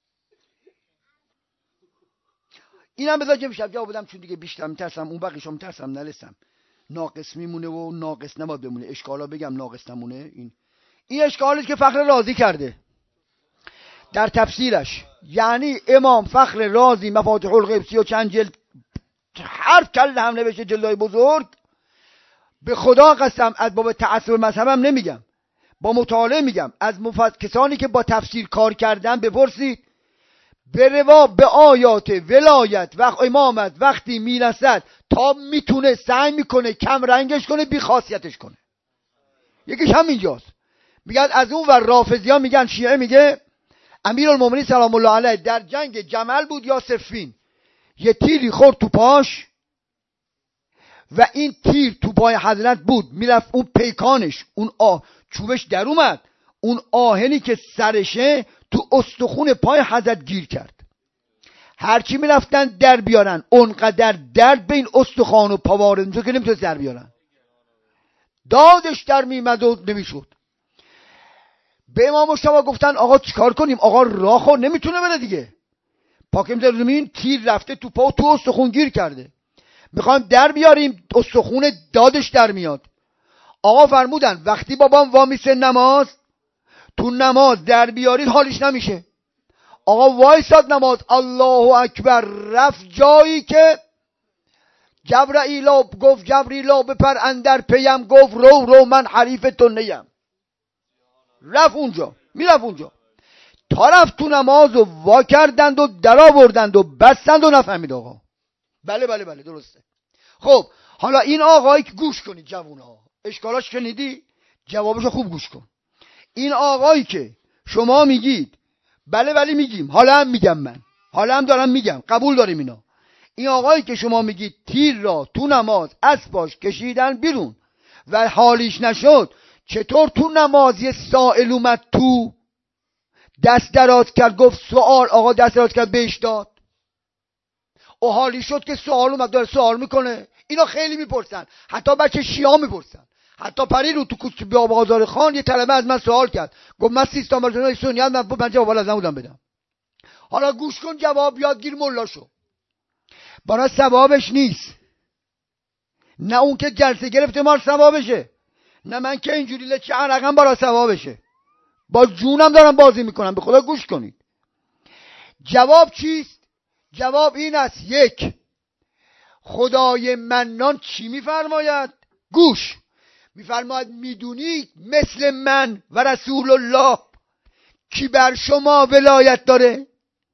Speaker 1: اینم بذار که شب جواب بدم، چون دیگه بیشتر میترسم اون بقیشو میترسم نرسم، ناقص میمونه و ناقص نباید بمونه. اشکالا بگم ناقص نمونه. این این اشکالی که فخر راضی کرده در تفسیرش، یعنی امام فخر رازی مفاتیح الغیب سی و چند جلد حرف کل هم نوشته، جلدای بزرگ. به خدا قسم از باب تعصب مذهبم نمیگم، با مطالعه میگم. از مفت... کسانی که با تفسیر کار کردن بپرسید. به روا به آیات ولایت و امامت وقتی میرسد تا میتونه سعی میکنه کم رنگش کنه، بی خاصیتش کنه. یکیش همینجاست. میگن از اون ور رافضی ها میگن، شیعه میگه امیرالمومنین سلام الله علیه در جنگ جمل بود یا صفین، یه تیری خورد تو پاش و این تیر تو پای حضرت بود، میرفت اون پیکانش، اون آه چوبش در اومد، اون آهنی که سرشه تو استخون پای حضرت گیر کرد. هرچی میرفتن در بیارن، اونقدر درد به این استخوان و پا وارد میشد که نمیتونست در بیارن، دادش در میمد و نمیشد. به امام مجتبی گفتن آقا چیکار کنیم؟ آقا راه خور نمیتونه بره دیگه، پاکیم در زمین، تیر رفته تو پا و تو استخون گیر کرده، میخوایم در بیاریم، استخون دادش در میاد. آقا فرمودن وقتی بابام وامیسه نماز، تو نماز در بیارید حالش نمیشه. آقا وایساد نماز، الله اکبر، رفت جایی که جبرائیلا گفت جبریلا بپر اندر پیم، گفت رو رو من حریف تو نیم. رفت اونجا، میرفت اونجا تا رفت تو نماز و وا کردند و در آوردند و بستند و نفهمید آقا. بله بله بله درسته. خب حالا این آقایی که گوش کنید جوونا، اشکالاش شنیدی؟ جوابشو خوب گوش کن. این آقایی که شما میگید بله ولی میگیم، حالا هم میگم، من حالا هم دارم میگم، قبول داریم اینا. این آقایی که شما میگید تیر را تو نماز از پاش کشیدن بیرون و حالیش نشد، چطور تو نماز یه سائل اومد تو دست دراز کرد گفت سوال، آقا دست دراز کرد بهش داد و حالی شد که سوال اومد داره سوال میکنه؟ اینا خیلی میپرسن، حتی بچه شیعه میپرسن. حتی پری رو تو کوچه بیا بازار خان یه طلبه از من سوال کرد، گفت من سیستان بازار سنیت من من جواب از نمودم بدم. حالا گوش کن، جواب یادگیر ملا شو. برای ثوابش نیست، نه اون که جلسه گرفته مال ثوابشه، نه من که اینجوری لچه عرقم برای ثوابشه. با جونم دارم بازی میکنم، به خدا گوش کنید. جواب چیست؟ جواب این است: یک، خدای منان چی میفرماید؟ گوش، میفرماید میدونید مثل من و رسول الله کی بر شما ولایت داره؟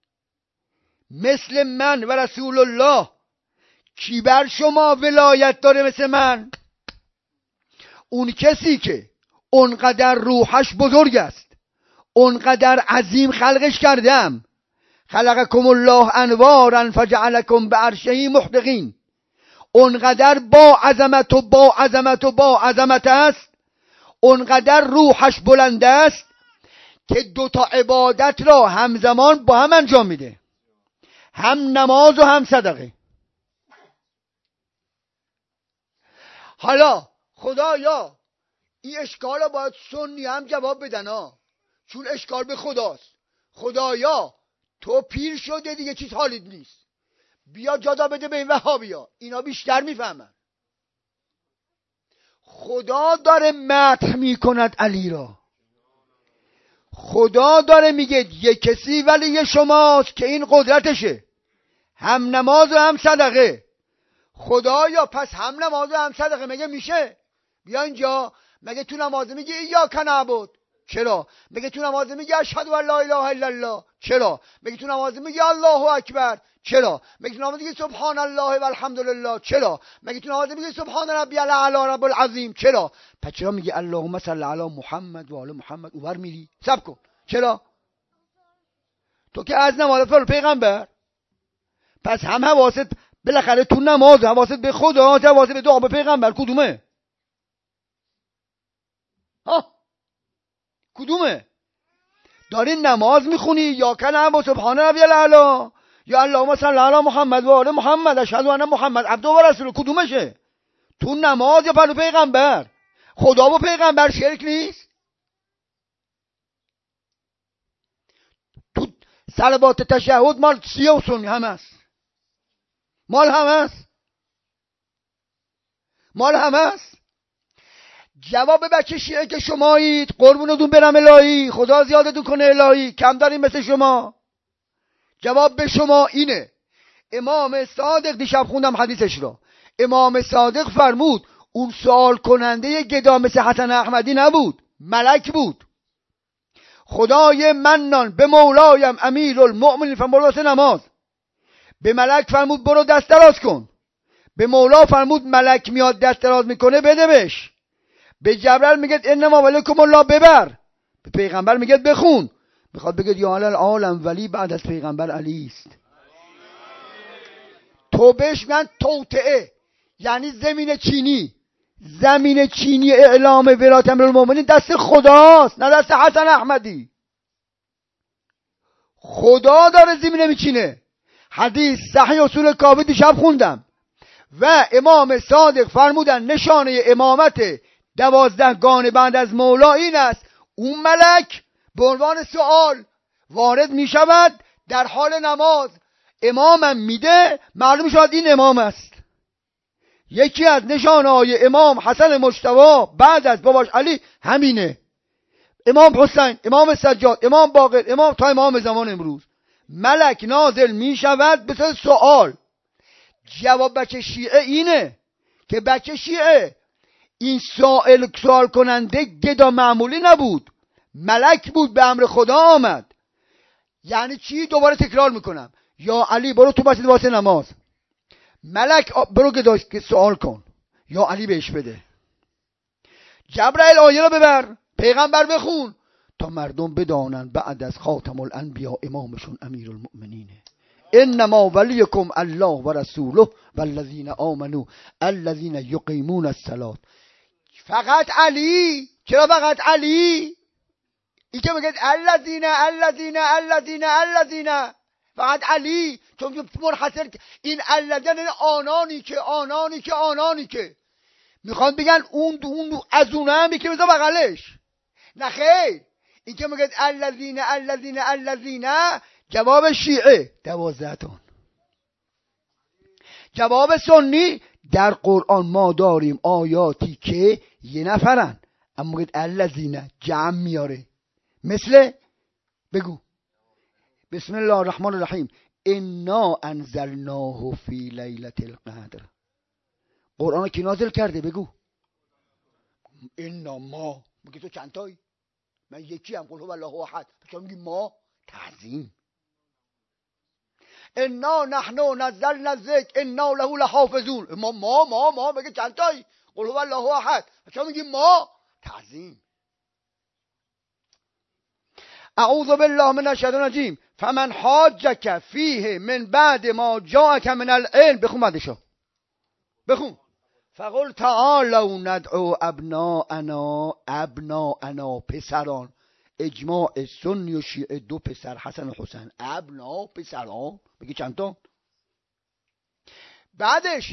Speaker 1: مثل من و رسول الله کی بر شما ولایت داره مثل من؟ اون کسی که اونقدر روحش بزرگ است، اونقدر عظیم خلقش کردم، خلقکم الله انوارا فجعلکم بعرشه محدقین، اونقدر با عظمت و با عظمت و با عظمت است، اونقدر روحش بلند است که دوتا عبادت را همزمان با هم انجام میده، هم نماز و هم صدقه. حالا خدایا این اشکال باید سنی هم جواب بدن ها، چون اشکال به خداست. خدایا تو پیر شده دیگه چیز حالیت نیست، بیا جدا بده به این وهابیا، اینا بیشتر میفهمن. خدا داره مدح میکند علی را، خدا داره میگه یه کسی ولی شماست که این قدرتشه، هم نماز و هم صدقه. خدایا پس هم نماز و هم صدقه مگه میشه؟ بیا اینجا، مگه تو نماز میگی ایاک نعبد؟ چرا؟ مگه تو نماز میگی اشهد ان لا اله الا الله؟ چرا؟ مگه تو نماز میگی الله اکبر؟ چرا؟ مگه تو نماز میگی سبحان الله و الحمدلله؟ چرا؟ مگه تو نماز میگی سبحان ربی الاعلی رب العظیم؟ چرا؟ پس چرا میگی اللهم صل علی محمد و آل محمد؟ اوور میری صبر کن. چرا؟ تو که از نماز پر پیغمبر، پس هم حواست بالاخره تو نماز حواست به خدا، حواست به دعا به پیغمبر، کدومه؟ ها کدومه؟ داری نماز میخونی یا کنه و سبحان ربی الاعلی یا اللهم صل علی محمد و آل محمد اشهد ان محمد عبده و رسوله، کدومشه؟ تو نماز یا پر پیغمبر؟ خدا و پیغمبر شرک نیست؟ تو صلوات تشهد مال شیعه و سنی هم است، مال هم است، مال هم است. جواب بچه شیعه که شمایید، قربونتون برم الهی، خدا زیادتون کنه الهی، کم داریم مثل شما. جواب به شما اینه، امام صادق، دیشب خوندم حدیثش را، امام صادق فرمود اون سوال کننده گدا مثل حسن احمدی نبود، ملک بود. خدای منان به مولایم امیر المؤمنین فرمود واسه نماز، به ملک فرمود برو دست دراز کن، به مولا فرمود ملک میاد دست دراز میکنه بده بهش، به جبرئیل میگه انما ولیکم الله ببر، به پیغمبر میگه بخون، میخواد بگه یا العالم ولی بعد از پیغمبر علی است. تو بهش میگن توطئه، یعنی زمین چینی. زمین چینی اعلام ولایت امیرالمومنین دست خداست، نه دست حسن احمدی. خدا داره زمین میچینه. حدیث صحیح اصول کافی دیشب خوندم و امام صادق فرمودن نشانه امامت دوازدهگان بعد از مولا این است، اون ملک به عنوان سوال وارد می شود در حال نماز، امامم میده، معلوم شد این امام است. یکی از نشانه های امام حسن مجتبی بعد از باباش علی همینه، امام حسین، امام سجاد، امام باقر، امام تا امام زمان امروز. ملک نازل می شود به صورت سوال. جواب بچه شیعه اینه که بچه شیعه این سائل سوال کننده گدا معمولی نبود، ملک بود، به امر خدا آمد. یعنی چی؟ دوباره تکرار میکنم، یا علی برو تو مسجد واسه نماز، ملک برو گدا که سوال کن، یا علی بهش بده. جبرئیل آیه رو ببر، پیغمبر بخون تا مردم بدانن بعد از خاتم الانبیا امامشون امیر المؤمنینه. انما ولیکم الله و رسوله والذین آمنوا الذین یقیمون الصلاة. فقط علی. چرا فقط علی؟ این که میگه الذین الذین الذین الذین، فقط علی، چون که منحصر این الذین آنانی که آنانی که آنانی که میخوان بگن اون اون از اون هم که بذار بغلش. نه خیر، این که میگه الذین الذین الذین، جواب شیعه دوازده تون. جواب سنی در قرآن ما داریم آیاتی که یه نفرن اما میگه الذین جمع میاره، مثل بگو بسم الله الرحمن الرحیم انا انزلناه فی لیلة القدر. قرآن کی نازل کرده؟ بگو انا ما. میگه تو چند تایی؟ من یکی هم، قل هو الله احد. چون میگی ما؟ تعظیم. انا نحن نزلنا الذکر انا له لحافظون. ما ما ما ما میگه چند تایی؟ قل هو الله احد. چون میگی ما؟ تعظیم. اعوذ بالله من الشیطان الرجیم فمن حاجک فیه من بعد ما جاءک من العلم. بخون بعدشو، بخون. فقل تعالوا ندعو ابناءنا ابناءنا، پسران. اجماع سنی و شیعه دو پسر حسن و حسین، ابنا پسران. بگی چند تا؟ بعدش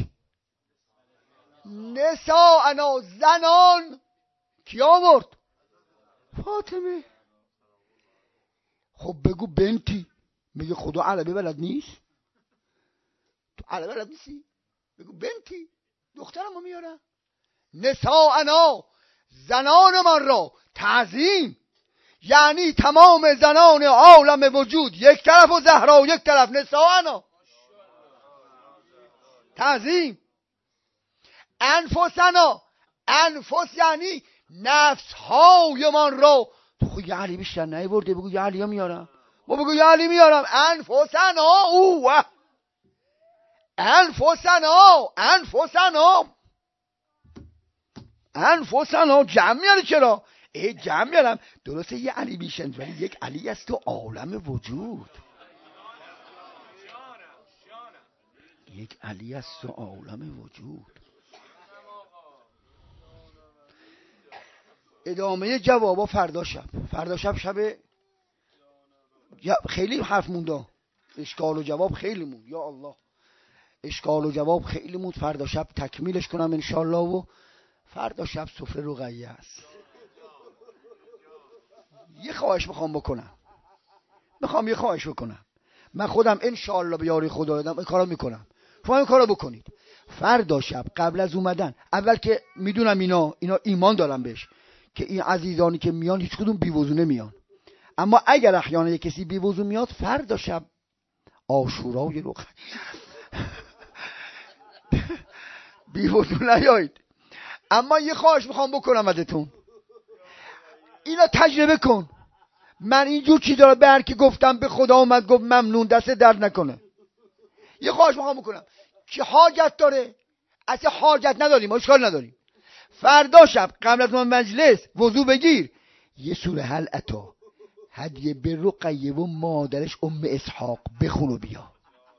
Speaker 1: نساءنا، زنان. کی آورد؟ فاطمه. خب بگو بنتی. میگه خدا عربی بلد نیست؟ تو عربی بلد نیستی؟ بگو بنتی، دخترمو میارم. نساءنا، زنان من را تعظیم، یعنی تمام زنان عالم وجود یک طرف و زهرا یک طرف، نساءنا تعظیم. انفسنا، انفس یعنی نفس های من را. تو خود یه علی بیشتر نیورده، بگو یه علی ها میارم. ما بگو یه علی میارم. انفسنا اوه، انفسنا انفسنا انفسنا جمع میاره. چرا؟ ای جمع میارم. درسته یه علی بیشن ولی یک علی است تو عالم وجود. یک علی است تو عالم وجود. ادامه جوابا فردا شب. فردا شب شب خیلی حرف مونده، اشکال و جواب خیلی موند. یا الله، اشکال و جواب خیلی موند. فردا شب تکمیلش کنم انشالله. و فردا شب سفره رقیه است. یه خواهش میخوام بکنم، میخوام یه خواهش بکنم. من خودم انشالله به یاری خدا دادم این کارو میکنم، شما این کارو بکنید. فردا شب قبل از اومدن، اول که میدونم اینا اینا ایمان دارم بهش که این عزیزانی که میان هیچ کدوم بی‌وضو نمیان، اما اگر احیانا یک کسی بی‌وضو میاد فردا شب عاشورای رو بی‌وضو نیایید. اما یه خواهش میخوام بکنم ازتون، اینا تجربه کن. من اینجور چی داره به هر کی گفتم به خدا اومد گفت ممنون، دست درد نکنه. یه خواهش میخوام بکنم که حاجت داره، اصلا حاجت نداریم، اشکال نداریم، فردا شب قبل از من مجلس وضو بگیر، یه سوره هل اتا هدیه به رقیه و مادرش ام اسحاق بخون و بیا،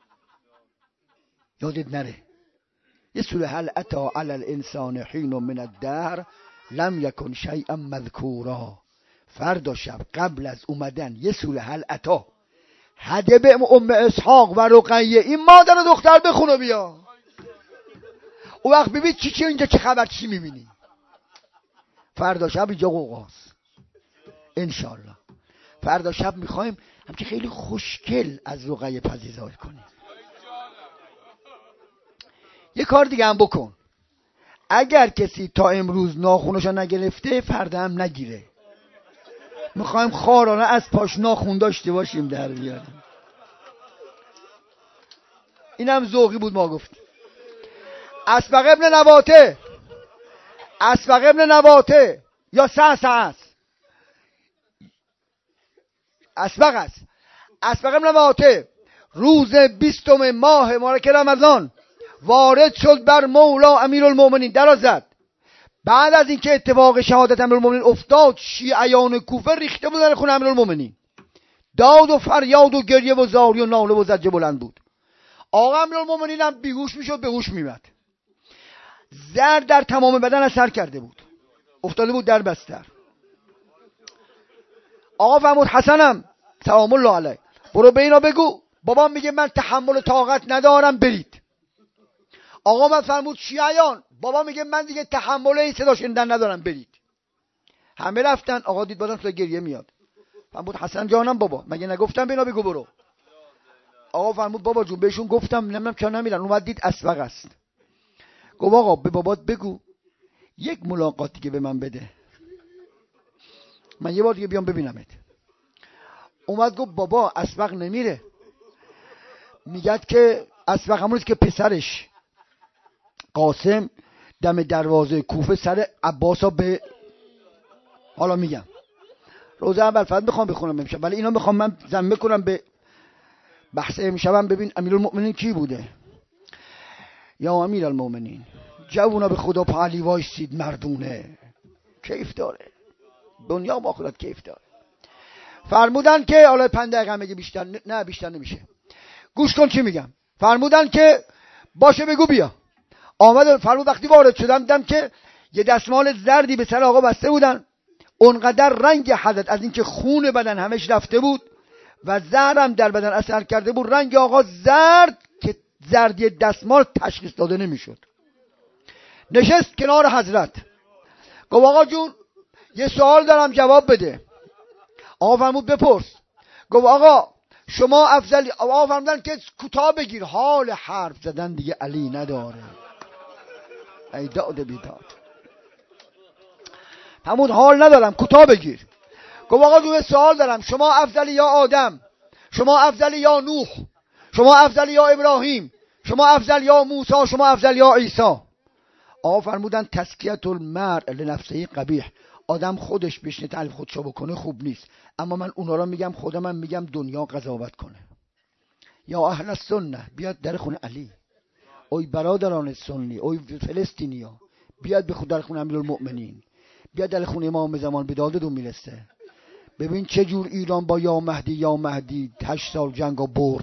Speaker 1: یادت نره. یه سوره هل اتا علی الانسان حین من الدهر لم یکن شیئا مذکورا، فردا شب قبل از اومدن یه سوره هل اتا هدیه به ام اسحاق و رقیه، این مادر و دختر بخون و بیا. اون وقت ببین چی چی اینجا چه خبر، چی میبینی. فردا شب اینجا قوقاست انشالله. فردا شب میخوایم همچه خیلی خوشگل از رقیه پذیرایی کنیم. یه کار دیگه هم بکن، اگر کسی تا امروز ناخونشو نگرفته فردا هم نگیره. میخوایم خارانه از پاش ناخون داشته باشیم در بیاریم. اینم ذوقی بود ما گفتیم. اسبق ابن نباته اسبق ابن نباته یا سعسع است، اسبق است. اسبق ابن نباته روز بیستم ماه مبارک رمضان وارد شد بر مولا امیرالمومنین، در زد. بعد از اینکه اتفاق شهادت امیرالمومنین افتاد، شیعیان کوفه ریخته بودن خون امیرالمومنین، داد و فریاد و گریه و زاری و ناله و زجه بلند بود. آقا امیرالمومنین هم بیهوش میشد، به هوش میومد. زر در تمام بدن اثر کرده بود، افتاده بود در بستر. آقا فرمود حسنم سلام الله علیه برو به اینا بگو بابام میگه من تحمل طاقت ندارم برید. آقا من فرمود شیعیان بابا میگه من دیگه تحمل این صدا شنیدن ندارم برید. همه رفتن. آقا دید بازم صدا گریه میاد. فرمود حسن جانم بابا مگه نگفتم به اینا بگو برو. آقا فرمود بابا جون بهشون گفتم نمیدونم چرا نمیرن. اومد دید اسبق است. گفت آقا به بابات بگو یک ملاقات دیگه به من بده، من یه بار دیگه بیام ببینمت. اومد گفت بابا اسبق نمیره. میگد که اسبق همونیست که پسرش قاسم دم دروازه کوفه سر عباسا به حالا میگم روزه اول فقط بخوام بخونم امشب، ولی اینا میخوام من ضمه کنم به بحث امشبم. ببین امیرالمومنین کی بوده؟ یا امیرالمومنین جوونا به خدا پا علی وایسید مردونه، کیف داره دنیا با آخرت کیف داره. فرمودن که حالا پنج دقیقه میگه بیشتر نه بیشتر نمیشه، گوش کن چی میگم. فرمودن که باشه بگو بیا. آمد فرمود وقتی وارد شدم دیدم که یه دستمال زردی به سر آقا بسته بودن، اونقدر رنگ حضرت از اینکه خون بدن همش رفته بود و زهرم در بدن اثر کرده بود، رنگ آقا زرد که زردی دستمال تشخیص داده نمیشد. نشست کنار حضرت. گفت آقا جون یه سوال دارم جواب بده. آقا فرمود بپرس. گفت آقا شما افضلی. آقا فرمودن که کوتاه بگیر، حال حرف زدن دیگه علی نداره. ای داد بیداد. فرمود حال ندارم کوتاه بگیر. گفت آقا جون سوال دارم، شما افضلی یا آدم؟ شما افضلی یا نوح؟ شما افضلی یا ابراهیم؟ شما افضل یا موسی؟ شما افضل یا عیسی؟ آقا فرمودن تزکیة المرء لنفسه قبیح، آدم خودش بشنه تعریف خودشو بکنه خوب نیست، اما من اونا را میگم خودم من میگم دنیا قضاوت کنه. یا اهل السنه بیاد در خونه علی، اوی برادران سنی، اوی فلسطینیا بیاد به خود در خونه امیرالمؤمنین، بیاد در خونه امام زمان به دادتون میرسه. ببین چه جور ایران با یا مهدی یا مهدی هشت سال جنگا برد،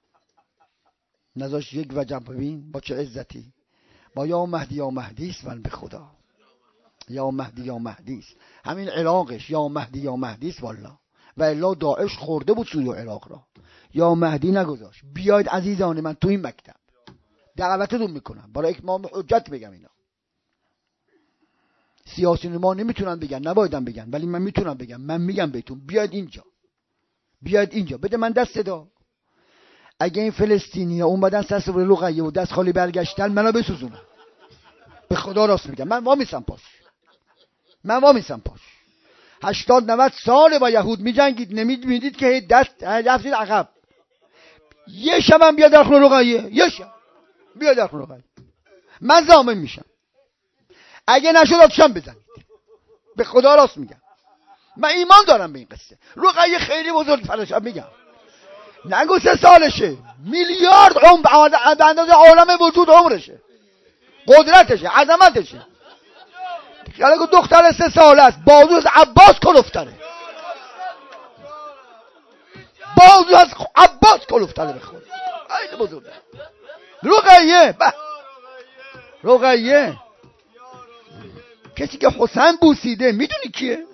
Speaker 1: نذاش یک وجب. ببین با چه عزتی با یا مهدی یا مهدی است. من به خدا یا مهدی یا مهدی است. همین عراقش یا مهدی یا مهدی است والله، و الا داعش خورده بود سوی عراق را، یا مهدی نگذاشت. بیاید عزیزان من تو این مکتب دعوتتون میکنم برای اتمام حجت بگم. اینا سیاسیون ما نمیتونن بگن، نبایدن بگن، ولی من میتونم بگم. من میگم بهتون بیاید اینجا، بیاید اینجا، بده من دست صدا. اگه این فلسطینی‌ها اومدن سر سفره رقیه و دست خالی برگشتن منو بسوزونن. به خدا راست میگم، من وامیستم پاش، من وامیستم پاش. هشتاد نود سال با یهود میجنگید، نمیدید که دست رفتید عقب. یه شبم بیا در خونه رقیه، یه شب بیا در خونه رقیه، من ضامن میشم. اگه نشد آتشم بزنید. به خدا راست میگم، من ایمان دارم به این قصه. رقیه خیلی بزرگ فرشم میگم، نگو سه سالشه، میلیارد عمر به اندازه عالم وجود عمرشه، قدرتشه، عظمتشه. خیلی دختر سه ساله است، بازو از عباس کلفتره، بازو از عباس کلفتره. بخوره خیلی بزرگه رقیه. رقیه کسی که حسین بوسیده میدونی کیه؟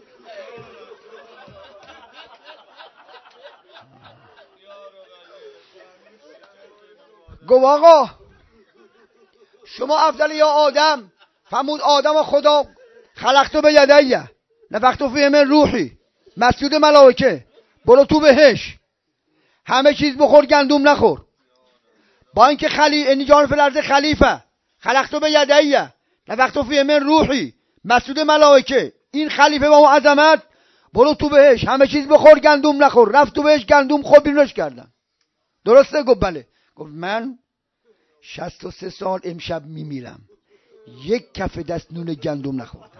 Speaker 1: گفت آقا شما افضل یا آدم، فرمود آدم و خدا خلقتو به یدیه نفختو فیه من روحی، مسجود ملائکه، برو تو بهش، همه چیز بخور گندوم نخور. با اینکه خلی انی جان فی الارض خلیفه، خلقتو به یدیه نفختو فیه من روحی، مسجود ملائکه، این خلیفه با اون عظمت، برو تو بهش، همه چیز بخور گندوم نخور. رفت تو بهش، گندوم خود بیرونش کردن. درسته؟ گفت بله. گفت من شصت و سه سال امشب میمیرم، یک کف دست نون گندم نخوردم.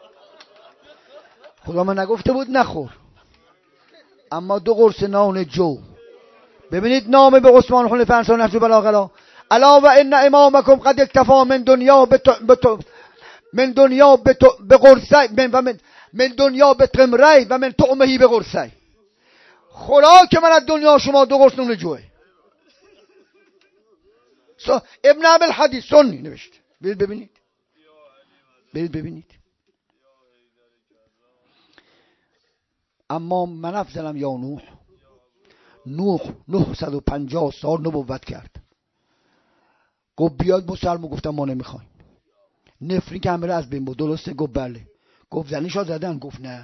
Speaker 1: خدا من نگفته بود نخور، اما دو قرص نان جو. ببینید نامه به عثمان خلیفه انصار نهج البلاغه، الا و ان امامکم قد اکتفا من دنیا بتو من دنیا به قرصی من من دنیا به تمری و من طعمهی به قرصی. خوراک من از دنیا شما دو قرص نون جوه. ابن ابل حدیث سنی نوشته. برید ببینید، برید ببینید. اما من افضلم یا نوح. نوح نهصد و پنجاه سال نبوت کرد. گفت بیاد مسلمون، گفتم ما نمیخوایم. نفری که همه از بین بود. درسته؟ گفت بله. گفت زنیشا زدن؟ گفت نه.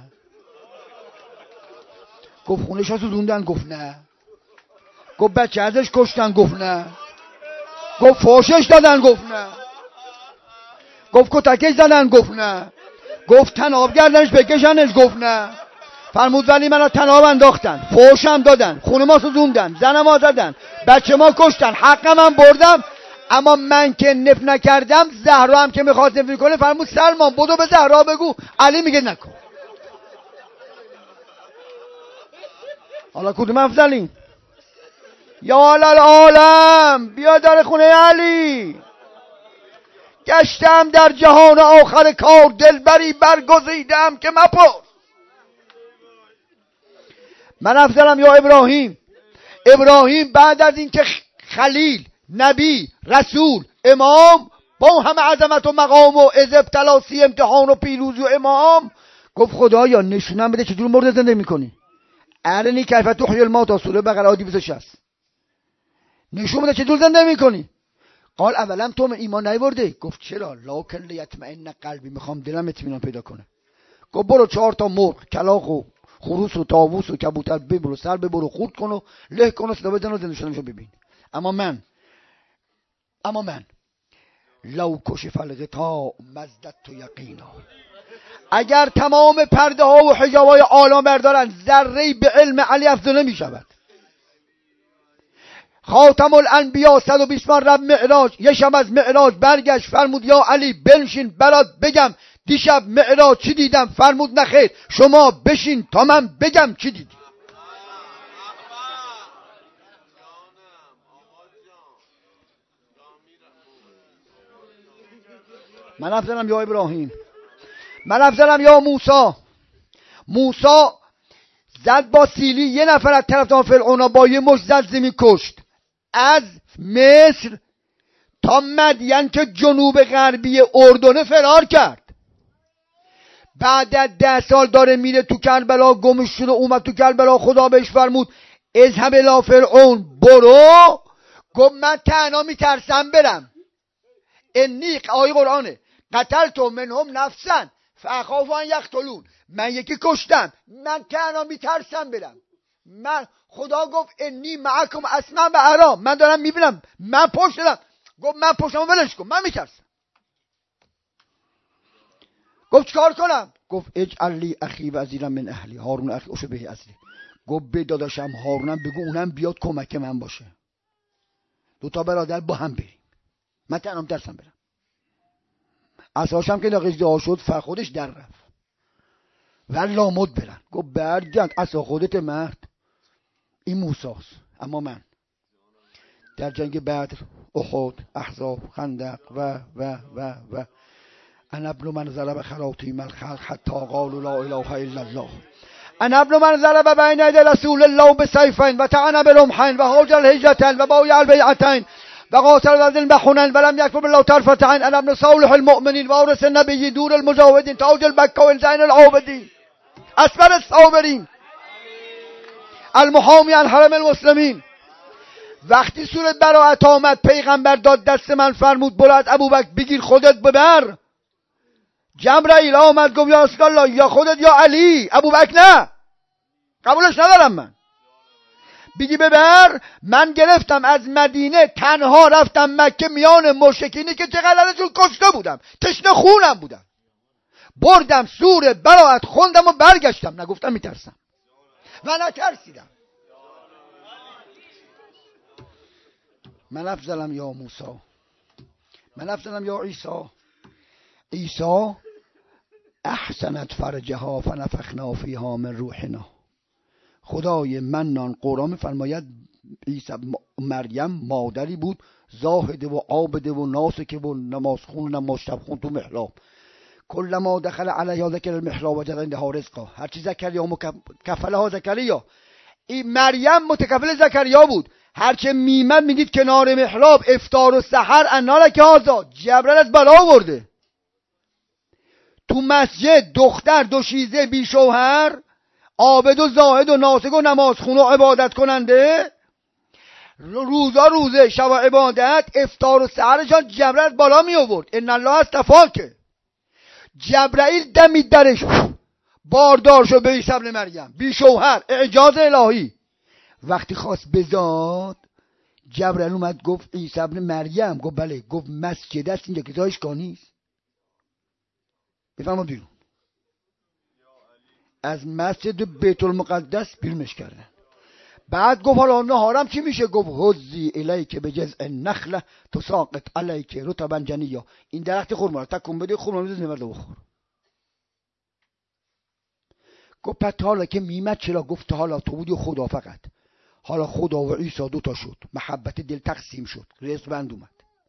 Speaker 1: گفت خونشا سوزوندن؟ گفت نه. گفت بچه ازش کشتن؟ گفت نه. گفت فوشش دادن؟ گفت نه. گفت کتکش زدن؟ گفت نه. گفت تناب گردنش بکشنش؟ گفت نه. فرمود ولی من را تناب انداختن، فوشم دادن، خونه ما سوزوندن، زن ما زدن، بچه ما کشتن، حقم هم بردم، اما من که نف نکردم، زهرا هم که میخواست نفی کنه، فرمود سلمان بدو به زهرا بگو. علی میگه نکن. حالا کدوم افضلین؟ یا العالم بیا در خونه علی. گشتم در جهان آخر کار، دلبری برگزیدم که مپرس. من افضلم یا ابراهیم. ابراهیم بعد از اینکه خلیل، نبی، رسول، امام، با همه عظمت و مقام و از ابتلاسی امتحان و پیروزی و امام، گفت خدایا نشونم بده چجور مرد زنده میکنی. ارنی کیف تحیی الموتی، سوره بقره آیه دویست و شصت. نشون بده چجور زنده میکنی. قال اولم تو ایمان نیورده؟ گفت چرا؟ لکن لیطمئن قلبی، میخوام دلم اطمینان پیدا کنه. گفت برو چهار تا مرغ، کلاغ و خروس و طاووس و کبوتر ببر و سر ببر و خورد کن و له کن و صدا بزن و زنده شدنشو ببین. اما من اما من لو کشف الغطاء مزددت یقینا، اگر تمام پرده ها و حجاب های عالم بردارن، ذره به علم علی افزوده می شود. خاتم الانبیا صد و بیست من رب معراج، یه شب از معراج برگشت، فرمود یا علی بنشین برات بگم دیشب معراج چی دیدم. فرمود نخیر، شما بشین تا من بگم چی دیدی. من افضلم یا ابراهیم. من افضلم یا موسی. موسی زد با سیلی یه نفر از طرفدار فرعون با یه مشت زد زمین کشت. از مصر تا مدین که جنوب غربی اردن فرار کرد. بعد از ده سال داره میره تو کربلا، گمش شده، اومد تو کربلا. خدا بهش فرمود اذهب الی فرعون، برو. گفت من تنها میترسم برم. انی آیه قرآنه، قتلت منهم نفسا فاخاف ان یقتلون، من یکی کشتم، من تنها میترسم برم. من خدا گفت انی معکم اسمع و ارا، من دارم میبینم، من پشت دارم. گفت من پشتم ولش کن، من میترسم. گفت چیکار کنم؟ گفت اجعل لی اخی وزیرا من اهلی هارون اخی اشد به اصلی. گفت به داداشم هارونم بگو اونم بیاد کمک من باشه، دو تا برادر با هم بریم، من تنهام درسم برم. اساسم که نقیزده شد فر خودش در رفت و لامد برن. گفت برگرد اسا خودت مرد، این موساست. اما من در جنگ بدر، احد، احزاب، خندق و و و و انا ابن من ضرب خراطیم الخلق حتی قالوا لا اله الا الله. انا ابن من ضرب بین یدی رسول الله بسیفین و طعن برمحین و هاجر الهجرتین و بایع البیعتین و قاتل الذین بحنین ولم یکفر بالله طرفة عین. انا ابن صالح المؤمنین وارث النبی دور المجاهدین تاج البکا زین العابدین اصبر الصابرین المحامی عن حرم المسلمین. وقتی سوره براءت آمد پیغمبر داد دست من، فرمود برو از ابوبکر بگیر خودت ببر. جبرائیل آمد گفت یا رسول الله یا خودت یا علی. ابوبکر نه، قبولش ندارم، من بگی ببر. من گرفتم از مدینه تنها رفتم مکه، میان مشرکینی که چقدر ازشون کشته بودم، تشنه خونم بودم، بردم سوره براءت خوندم و برگشتم، نگفتم میترسم و نترسیدم. من افضلم یا موسی، من افضلم یا عیسی. عیسی احسنت فرجها فنفخنا فیها من روحنا. خدای منان قرآن میفرماید عیسی مریم مادری بود زاهده و عابده و ناسکه و نمازخون و نمازشب خون تو محراب. کل ما دخل علیها ذکر المحراب وجد عندها رزقا. هرچی زکریا مکفلها زکریا، این مریم متکفل زکریا بود. هرچه میمد میدید کنار محراب افطار و سحر انالک آزاد. جبرئیل از بالا آورده تو مسجد، دختر دوشیزه بی شوهر، عابد و زاهد و ناسک و نمازخون و عبادت کننده، روزا روزه شب عبادت، افطار و سحرشان جبرئیل بالا می آورد. ان الله اصطفاک. جبرئیل دمید درش، باردار شد به عیسی ابن مریم بی شوهر، اعجاز الهی. وقتی خواست بزاد جبرئیل اومد گفت عیسی ابن مریم، گفت بله. گفت مسجد است اینجا که دانشگاه نیست، بفرما بیرون. از مسجد بیت المقدس بیرونش کردن. بعد گفت حالا نهارم چی میشه؟ گفت هزی الیک بجذع النخله تساقط علیک رطبا جنیا. این درخت خرما رو تکون بده، خرما رو بزن و بخور. گفت پس حالا که میمد چرا؟ گفت حالا تو بودی خدا فقط، حالا خدا و عیسی دوتا شد، محبت دل تقسیم شد، رزق بند اومد.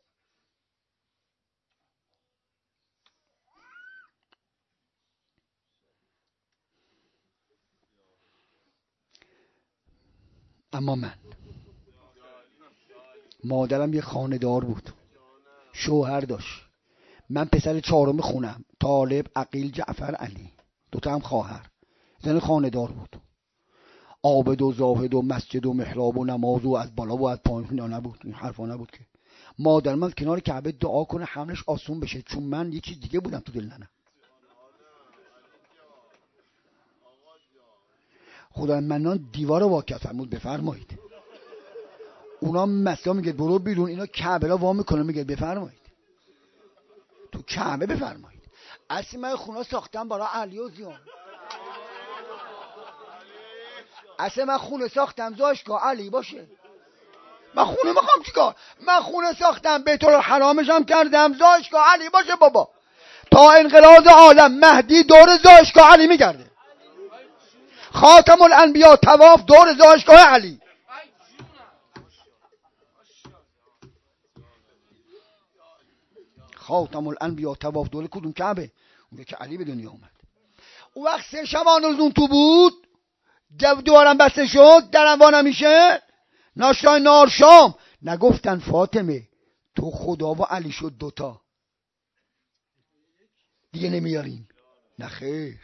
Speaker 1: اما من مادرم یه خانه‌دار بود، شوهر داشت. من پسر چهارم خونم، طالب، عقیل، جعفر، علی، دوتا هم خواهر. زن خانه‌دار بود، عابد و زاهد و مسجد و محراب و نماز و از بالا و از پایین نبود، این حرفا نبود که. مادر من کنار کعبه دعا کنه حملش آسون بشه، چون من یه چیز دیگه بودم تو دل ننه. خدا منان دیوار واقع فرمود بفرمایید. اونا مسیحا میگه برو بیرون، اینا کعبه را وا میکنه میگه بفرمایید تو کعبه بفرمایید. اصلا من خونه ساختم برای علی و زیان، اصلا من خونه ساختم زاشگاه علی باشه. من خونه میخوام چیکار؟ من خونه ساختم بیت الحرامش هم کردم زاشگاه علی باشه بابا. تا انقراض عالم مهدی دور زاشگاه علی میگرده. خاتم الانبیا طواف دور زاشگاه علی. خاتم الانبیا طواف دور کدوم کعبه؟ اون که علی به دنیا اومد. اون وقت سه شبانه روز اون تو بود، دوارم بسته شد، درم وا نمیشه، ناشتای نار شام. نگفتن فاطمه تو خدا و علی شد دوتا دیگه نمیاریم؟ نه خیر،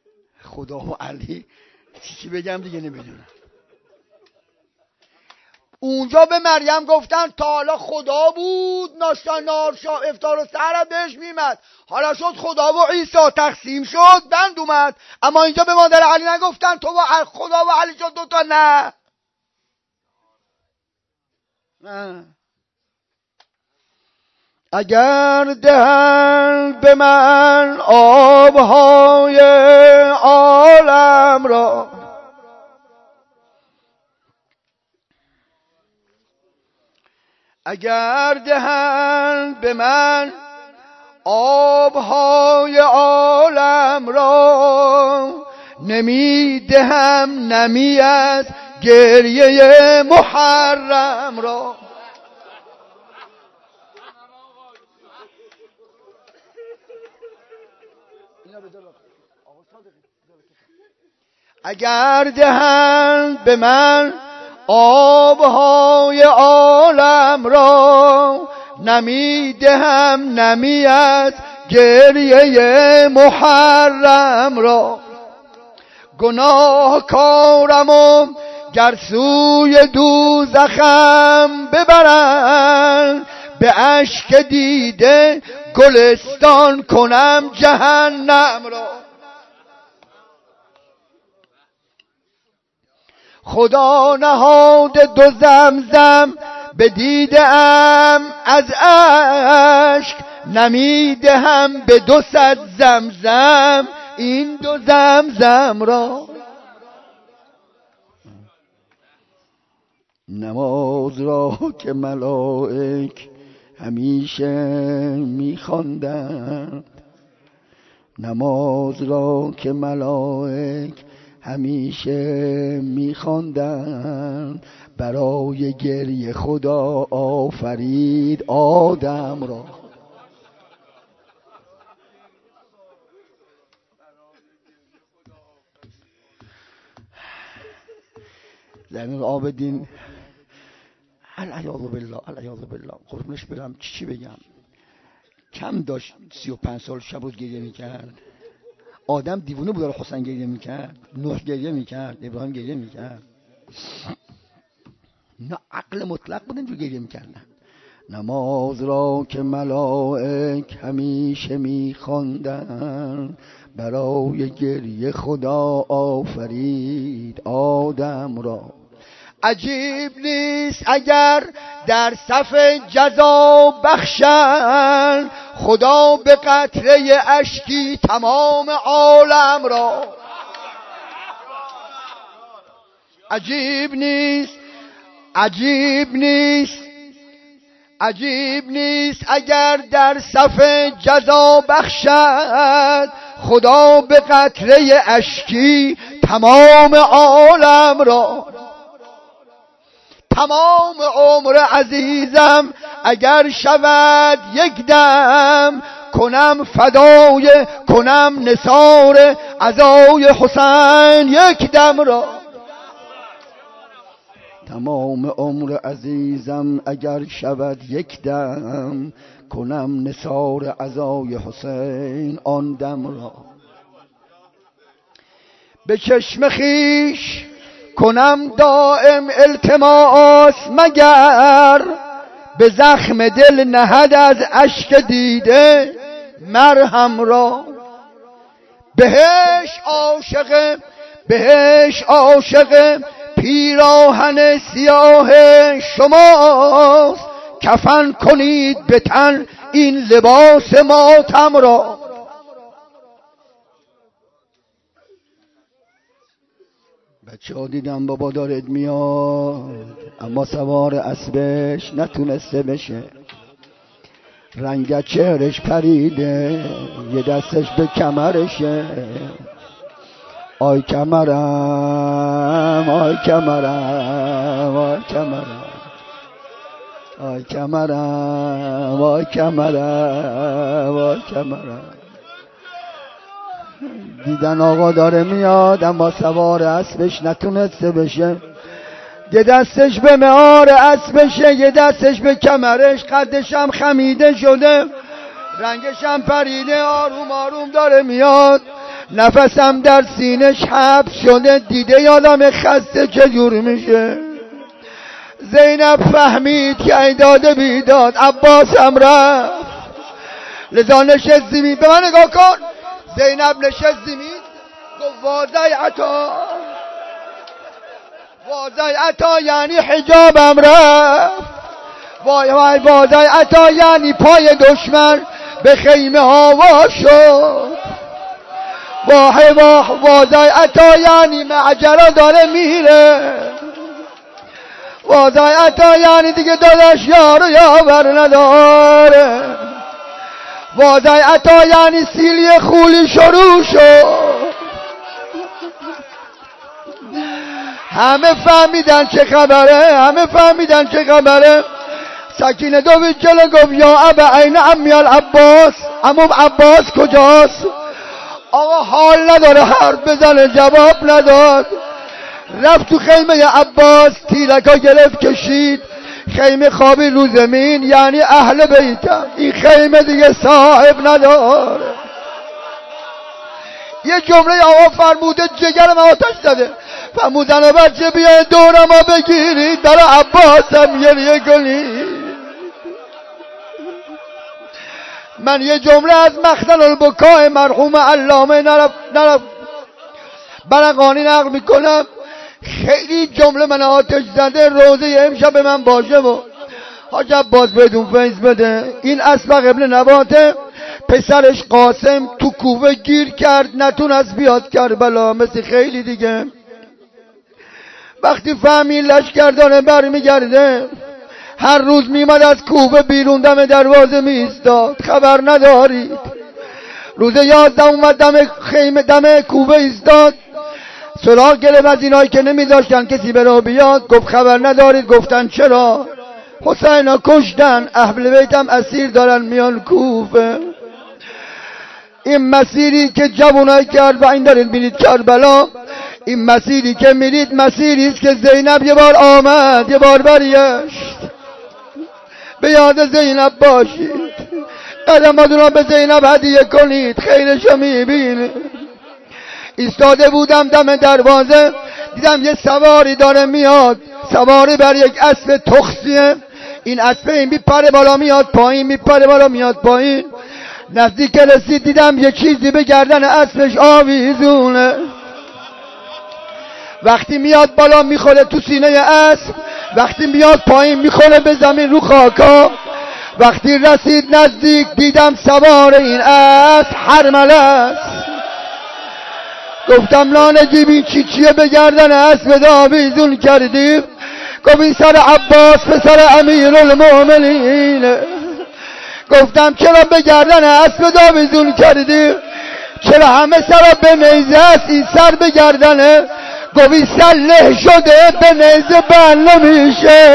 Speaker 1: خدا و علی چی بگم دیگه نمیدونم. اونجا به مریم گفتن تا حالا خدا بود ناشتا نار شا افطار و سحر بهش میمد، حالا شد خدا و عیسی تقسیم شد بند اومد. اما اینجا به مادر علی نگفتن تو و خدا و علی شد دوتا، نه نه. اگر دهن به من آبهای عالم را، اگر دهن به من آبهای عالم را، نمی دهم نمی از گریه محرم را. اگر دهن به من آبهای عالم را، نمی دهم نمی از گریه محرم را. گناه کارم و گر سوی دوزخم ببرن، به اشک دیده گلستان کنم جهنم را. خدا نهاد دو زمزم به دیدم از اشک، نمیدهم به دو صد زمزم این دو زمزم را. نماز را که ملائک همیشه می‌خواندند، نماز را که ملائک همیشه می‌خواندند، برای گریه خدا آفرید آدم را. زین العابدین العیاذ بالله العیاذ بالله قربونش برم چی بگم، کم داشت سی و پنج سال شب روز گریه میکرد. آدم دیوونه بود حسین گریه میکرد، نوح گریه میکرد، ابراهیم گریه میکرد، نه عقل مطلق بود اینجور گریه میکردن. نماز را که ملائک همیشه میخواندن، برای گریه خدا آفرید آدم را. عجیب نیست اگر در صف جزا بخشن، خدا به قطره اشکی تمام عالم را. عجیب نیست عجیب نیست عجیب نیست اگر در صف جزا بخشد، خدا به قطره اشکی تمام عالم را. تمام عمر عزیزم اگر شود یک دم، کنم فدای کنم نثار عزای حسین یک دم را. تمام عمر عزیزم اگر شود یک دم، کنم نثار عزای حسین آن دم را. به چشم خیش کنم دائم التماس، مگر به زخم دل نهد از اشک دیده مرهم را. بهش عاشق بهش عاشق پیراهن سیاه شماست، کفن کنید به تن این لباس ماتم را. بچه ها دیدم بابا دارد میاد، اما سوار اسبش نتونسته بشه، رنگ چهرش پریده، یه دستش به کمرشه. آی کمرم آی کمرم آی کمرم آی کمرم آی کمرم آی کمرم. دیدن آقا داره میاد اما سوار اسبش نتونسته بشه، یه دستش به مهار اسبشه، یه دستش به کمرش، قدش هم خمیده شده، رنگش هم پریده، آروم آروم داره میاد، نفسم در سینش حبس شده. دیده یادم خسته چجور میشه، زینب فهمید که ایداد بیداد عباس هم رفت، لذا نشست زمین. به من نگاه کن. زینب نشست زمین گفت واضح عطا، واضح عطا یعنی حجابم رفت، وای وای واضح عطا یعنی پای دشمن به خیمه هوا شد، وای وای واضح عطا یعنی معجرا داره میره، واضح عطا یعنی دیگه داداش یارو یاور نداره، واضح عطا یعنی سیلی خولی شروع شد. همه فهمیدن چه خبره، همه فهمیدن چه خبره. سکینه دوید جلو گفت یا ابا این امی العباس، عموم عباس کجاست؟ آقا حال نداره حرف بزنه، جواب نداد. رفت تو خیمه عباس، تیرکا گرفت کشید، خیمه خوابی رو زمین، یعنی اهل بیتم این خیمه دیگه صاحب نداره. یه جمله آقا فرموده جگرم آتش زده، فرمودن و بچه بیای دورم ها بگیرید برای عباسم گریه کنید. من یه جمله از مخزن البکاء مرحوم علامه نرف نرف برقانی نقل میکنم، خیلی جمله من آتش زده. روزه امشب به من باشه و حاج عباس بدون فیض بده. این اسبق ابن نباته پسرش قاسم تو کوفه گیر کرد، نتونست بیاد کربلا، مثل خیلی دیگه. وقتی فهمید لشکر داره برمیگرده، هر روز میمد از کوفه بیرون دم دروازه میستاد، خبر ندارید. روز یازده اومد دم خیمه دم کوفه ایستاد، سراغ گرفت از اینایی که نمیذاشتن کسی برا بیاد. گفت خبر ندارید؟ گفتن چرا؟ حسینا کشتن، اهل بیتم اسیر دارن میان کوفه. این مسیری که جوانای کرد و این دارید میرید کربلا، این مسیری که میرید مسیری است که زینب یه بار آمد یه بار برگشت. به یاد زینب باشید، قدماتون رو به زینب هدیه کنید، خیرشو میبینه. ایستاده بودم دم دروازه، دیدم یه سواری داره میاد، سواری بر یک اسب تخسیه. این اسب این میپره بالا میاد پایین، میپره بالا میاد پایین. نزدیک رسید دیدم یه چیزی به گردن اسبش آویزونه. وقتی میاد بالا میخوره تو سینه اسب، وقتی میاد پایین میخوره به زمین رو خاکا. وقتی رسید نزدیک دیدم سوار این اسب حرمله است. گفتم لانه جیبین چی چیه به گردن اسب آویزون کردی؟ گفت این سر عباس پسر امیر المؤمنین. گفتم چرا به گردن اسب آویزون کردی؟ چرا همه سر به نیزه است، این سر به گردنه؟ گفت این سر له شده به نیزه بند نمیشه.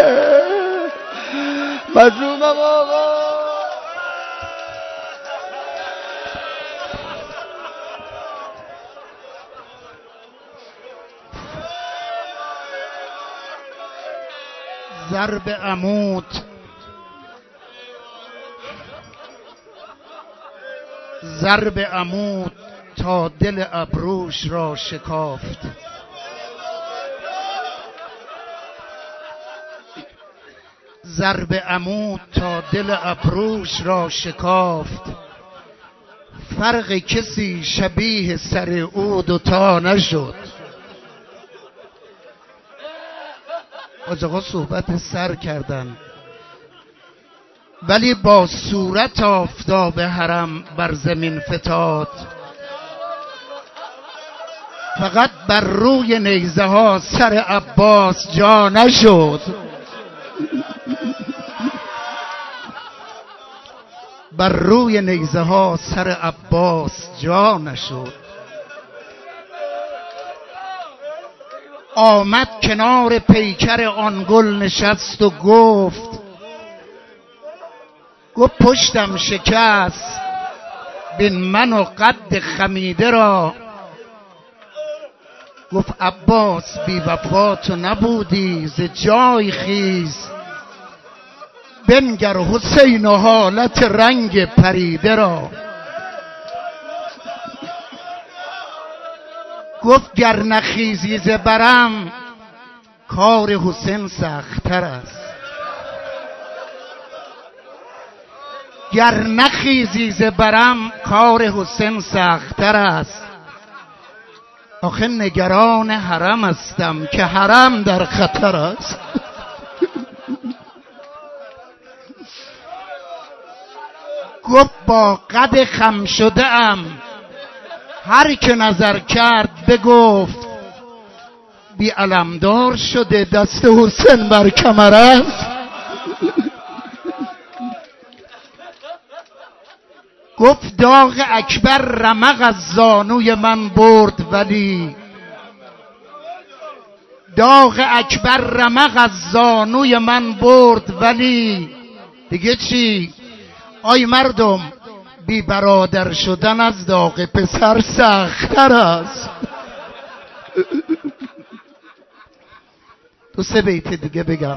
Speaker 1: مظلومم آقا.
Speaker 2: ضرب عمود ضرب عمود تا دل ابروش را شکافت. ضرب عمود تا دل ابروش را شکافت. فرق کسی شبیه سر او دوتا نشد. از آقا صحبت سر کردن، ولی با صورت آفتاب حرم بر زمین فتاد. فقط بر روی نیزه ها سر عباس جا نشد. بر روی نیزه ها سر عباس جا نشد. آمد کنار پیکر آن گل نشست و گفت گفت پشتم شکست بین من و قد خمیده را. گفت عباس بی وفا تو نبودی، ز جای خیز بنگر حسین و حالت رنگ پریده را. گفت گر نخیزی ز برم کار حسین سخت‌تر است. گر نخیزی ز برم کار حسین سخت‌تر است. آخه نگران حرم هستم که حرم در خطر است. گفت با قد خم شده ام، هر که نظر کرد بگفت بی علمدار شده دست حسین بر کمر است. گفت داغ اکبر رمق از زانوی من برد ولی داغ اکبر رمق از زانوی من برد ولی دیگه چی؟ آی مردم بی برادر شدن از داغ پسر سخت‌تر است. تو سه بیت دیگه بگم.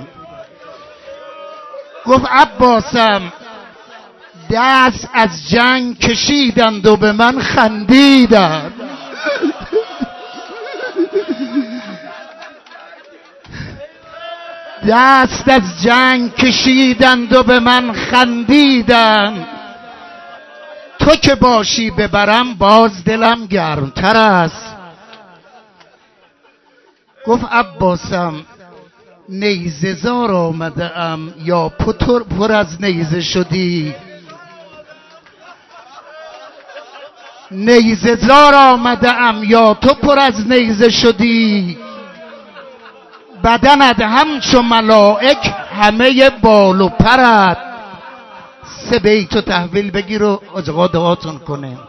Speaker 2: گفت عباسم دست از جنگ کشیدند و به من خندیدند. دست از جنگ کشیدند و به من خندیدند. تو که باشی ببرم باز دلم گرمتر است. گفت عباسم نیزه زار آمده ام یا پتر پر از نیزه شدی؟ نیزه زار آمده ام یا تو پر از نیزه شدی؟ بدنت همچو ملائک همه بال و پرت. سه بیتو تحویل بگیر و آقا دعاتون کنه.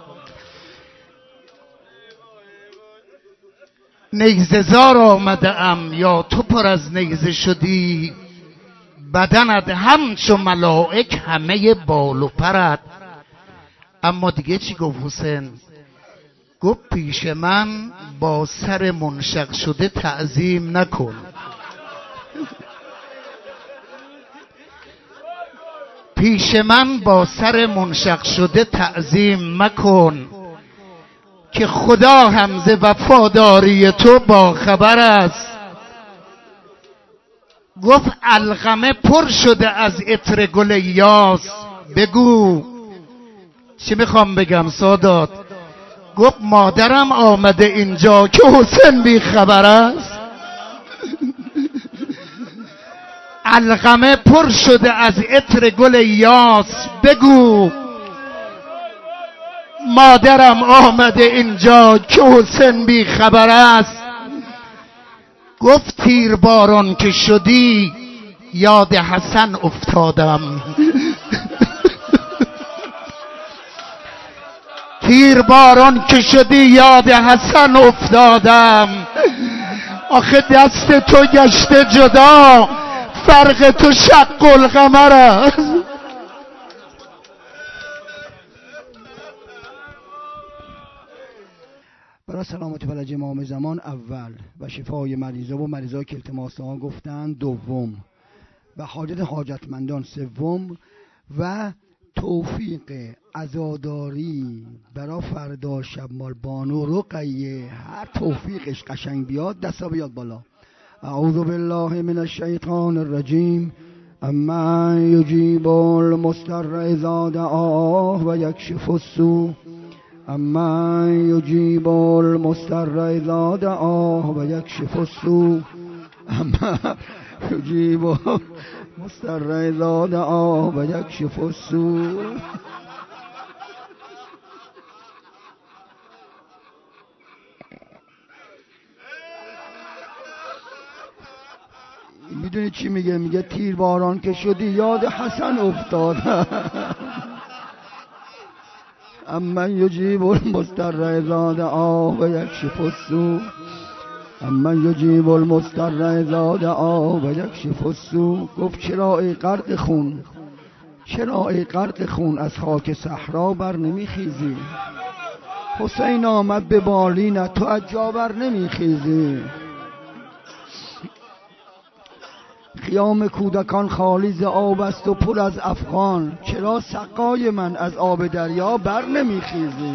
Speaker 2: نیزه زار آمده ام یا تو پر از نیزه شدی؟ بدنت همچو ملائک همه بال و پرت. اما دیگه چی گفت حسین؟ گفت پیش من با سر منشق شده تعظیم نکن. پیش من با سر منشق شده تعظیم مکن که خدا هم ز وفاداری تو با خبر است. گفت القمه پر شده از عطر گل یاس، بگو چی میخوام بگم سادات؟ گفت مادرم آمده اینجا که حسین بی خبر است. القمه پر شده از عطر گل یاس، بگو مادرم آمده اینجا که حسین بی خبر است. گفت تیر باران که شدی یاد حسن افتادم. تیر باران که شدی یاد حسن افتادم. آخه دست تو گشته جدا، فرق تو شق القمر است.
Speaker 1: برای سلامت فلج امام زمان اول و شفای مریضا و مریضا که التماس ها گفتن دوم و حاجت حاجتمندان سوم و توفیق عزاداری برای فردا شب مال بانو رقیه. هر توفیقش قشنگ بیاد دستا بیاد بالا. اعوذ بالله من الشیطان الرجیم. اما یجیب المضطر اذا دعاه و یکشف السوء. اما یجیب المضطر اذا دعاه و یکشف السوء. اما یجیب المضطر اذا دعاه و یکشف السوء. میدونی چی میگه؟ میگه تیر باران که شدی یاد حسن افتاد. اما یجیب المضطر اذا دعاه و یکشف السوء. اما یجیب المضطر اذا دعاه و یکشف السوء. گفت چرا ای غرق خون، چرا ای غرق خون از خاک صحرا بر نمیخیزی؟ حسین آمد به بالینت تو از جا بر نمیخیزی. خیام کودکان خالی ز آب است و پر از افغان، چرا سقای من از آب دریا بر نمیخیزی؟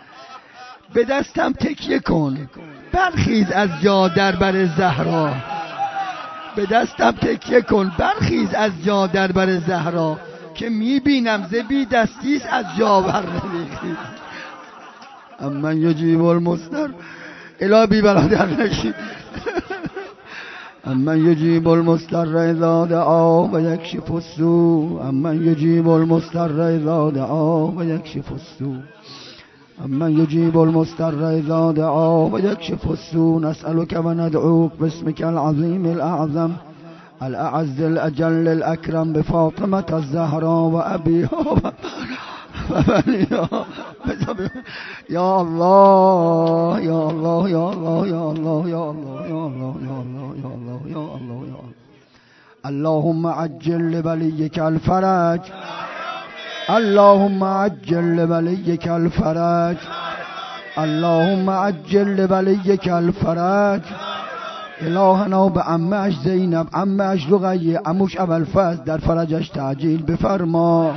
Speaker 1: به دستم تکیه کن برخیز از جا در بر زهرا. به دستم تکیه کن برخیز از جا در بر زهرا که میبینم ز بی دستیست از جا بر نمیخیز. امن یجیب المضطر الا بی برادر نشید. امن یجیب المضطر اذا دعا و یکشف السوء. امن یجیب المضطر اذا دعا و یکشف السوء. امن یجیب المضطر اذا دعا و یکشف السوء. نسألك و ندعوك باسمك العظیم الاعظم الاعز الاجل الاکرم بفاطمة الزهراء و ابیها و بنیها. یا الله یا الله یا الله یا الله یا الله یا الله یا الله یا الله یا الله یا الله. اللهم عجل لولیک الفرج. اللهم عجل لولیک الفرج. اللهم عجل لولیک الفرج. الهنا به عمه‌اش زینب، عمه‌اش رقیه، عموش ابوالفضل در فرجش تعجیل بفرما.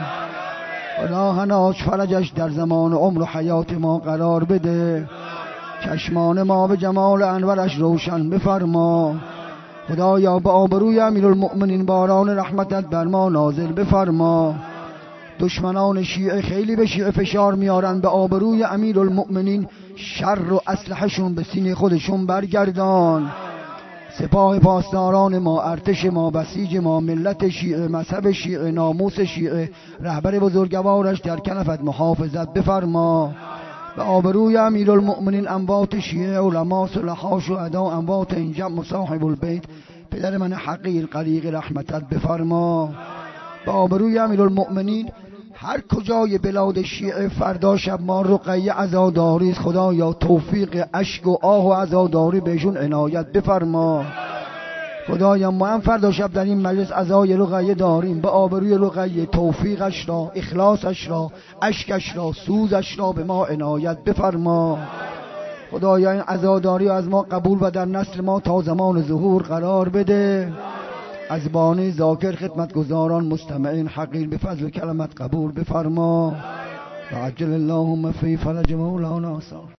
Speaker 1: الهناش فرجش در زمان عمر و حیات ما قرار بده. چشمان ما به جمال انورش روشن بفرما. خدایا به آبروی امیرالمؤمنین باران رحمتت بر ما نازل بفرما. دشمنان شیعه خیلی به شیعه فشار میارن، به آبروی امیرالمؤمنین شر و اسلحه‌شون به سینه خودشون برگردان. سپاه پاسداران ما، ارتش ما، بسیج ما، ملت شیعه، مذهب شیعه، ناموس شیعه، رهبر بزرگوارش در کنفت محافظت بفرما. به آبروی امیرالمؤمنین اموات شیعه، علما، صلحا، شهدا، اموات این جمع صاحب البیت، پدر من حقیر غریق رحمتت بفرما. به آبروی امیرالمؤمنین هر کجای بلاد شیعه فردا شب ما رقیه عزاداری است، خدایا توفیق اشک و آه و عزاداری بهشون عنایت بفرما. خدایا ما هم فردا شب در این مجلس عزای رقیه داریم، به آبروی رقیه توفیقش را، اخلاصش را، اشکش را، سوزش را به ما عنایت بفرما. خدایا این عزاداری از ما قبول و در نسل ما تا زمان ظهور قرار بده. از بانی ذاکر خدمتگزاران مستمعین حقیر به فضل کلمت قبول بفرما. و عجل اللهم فی فرج مولانا.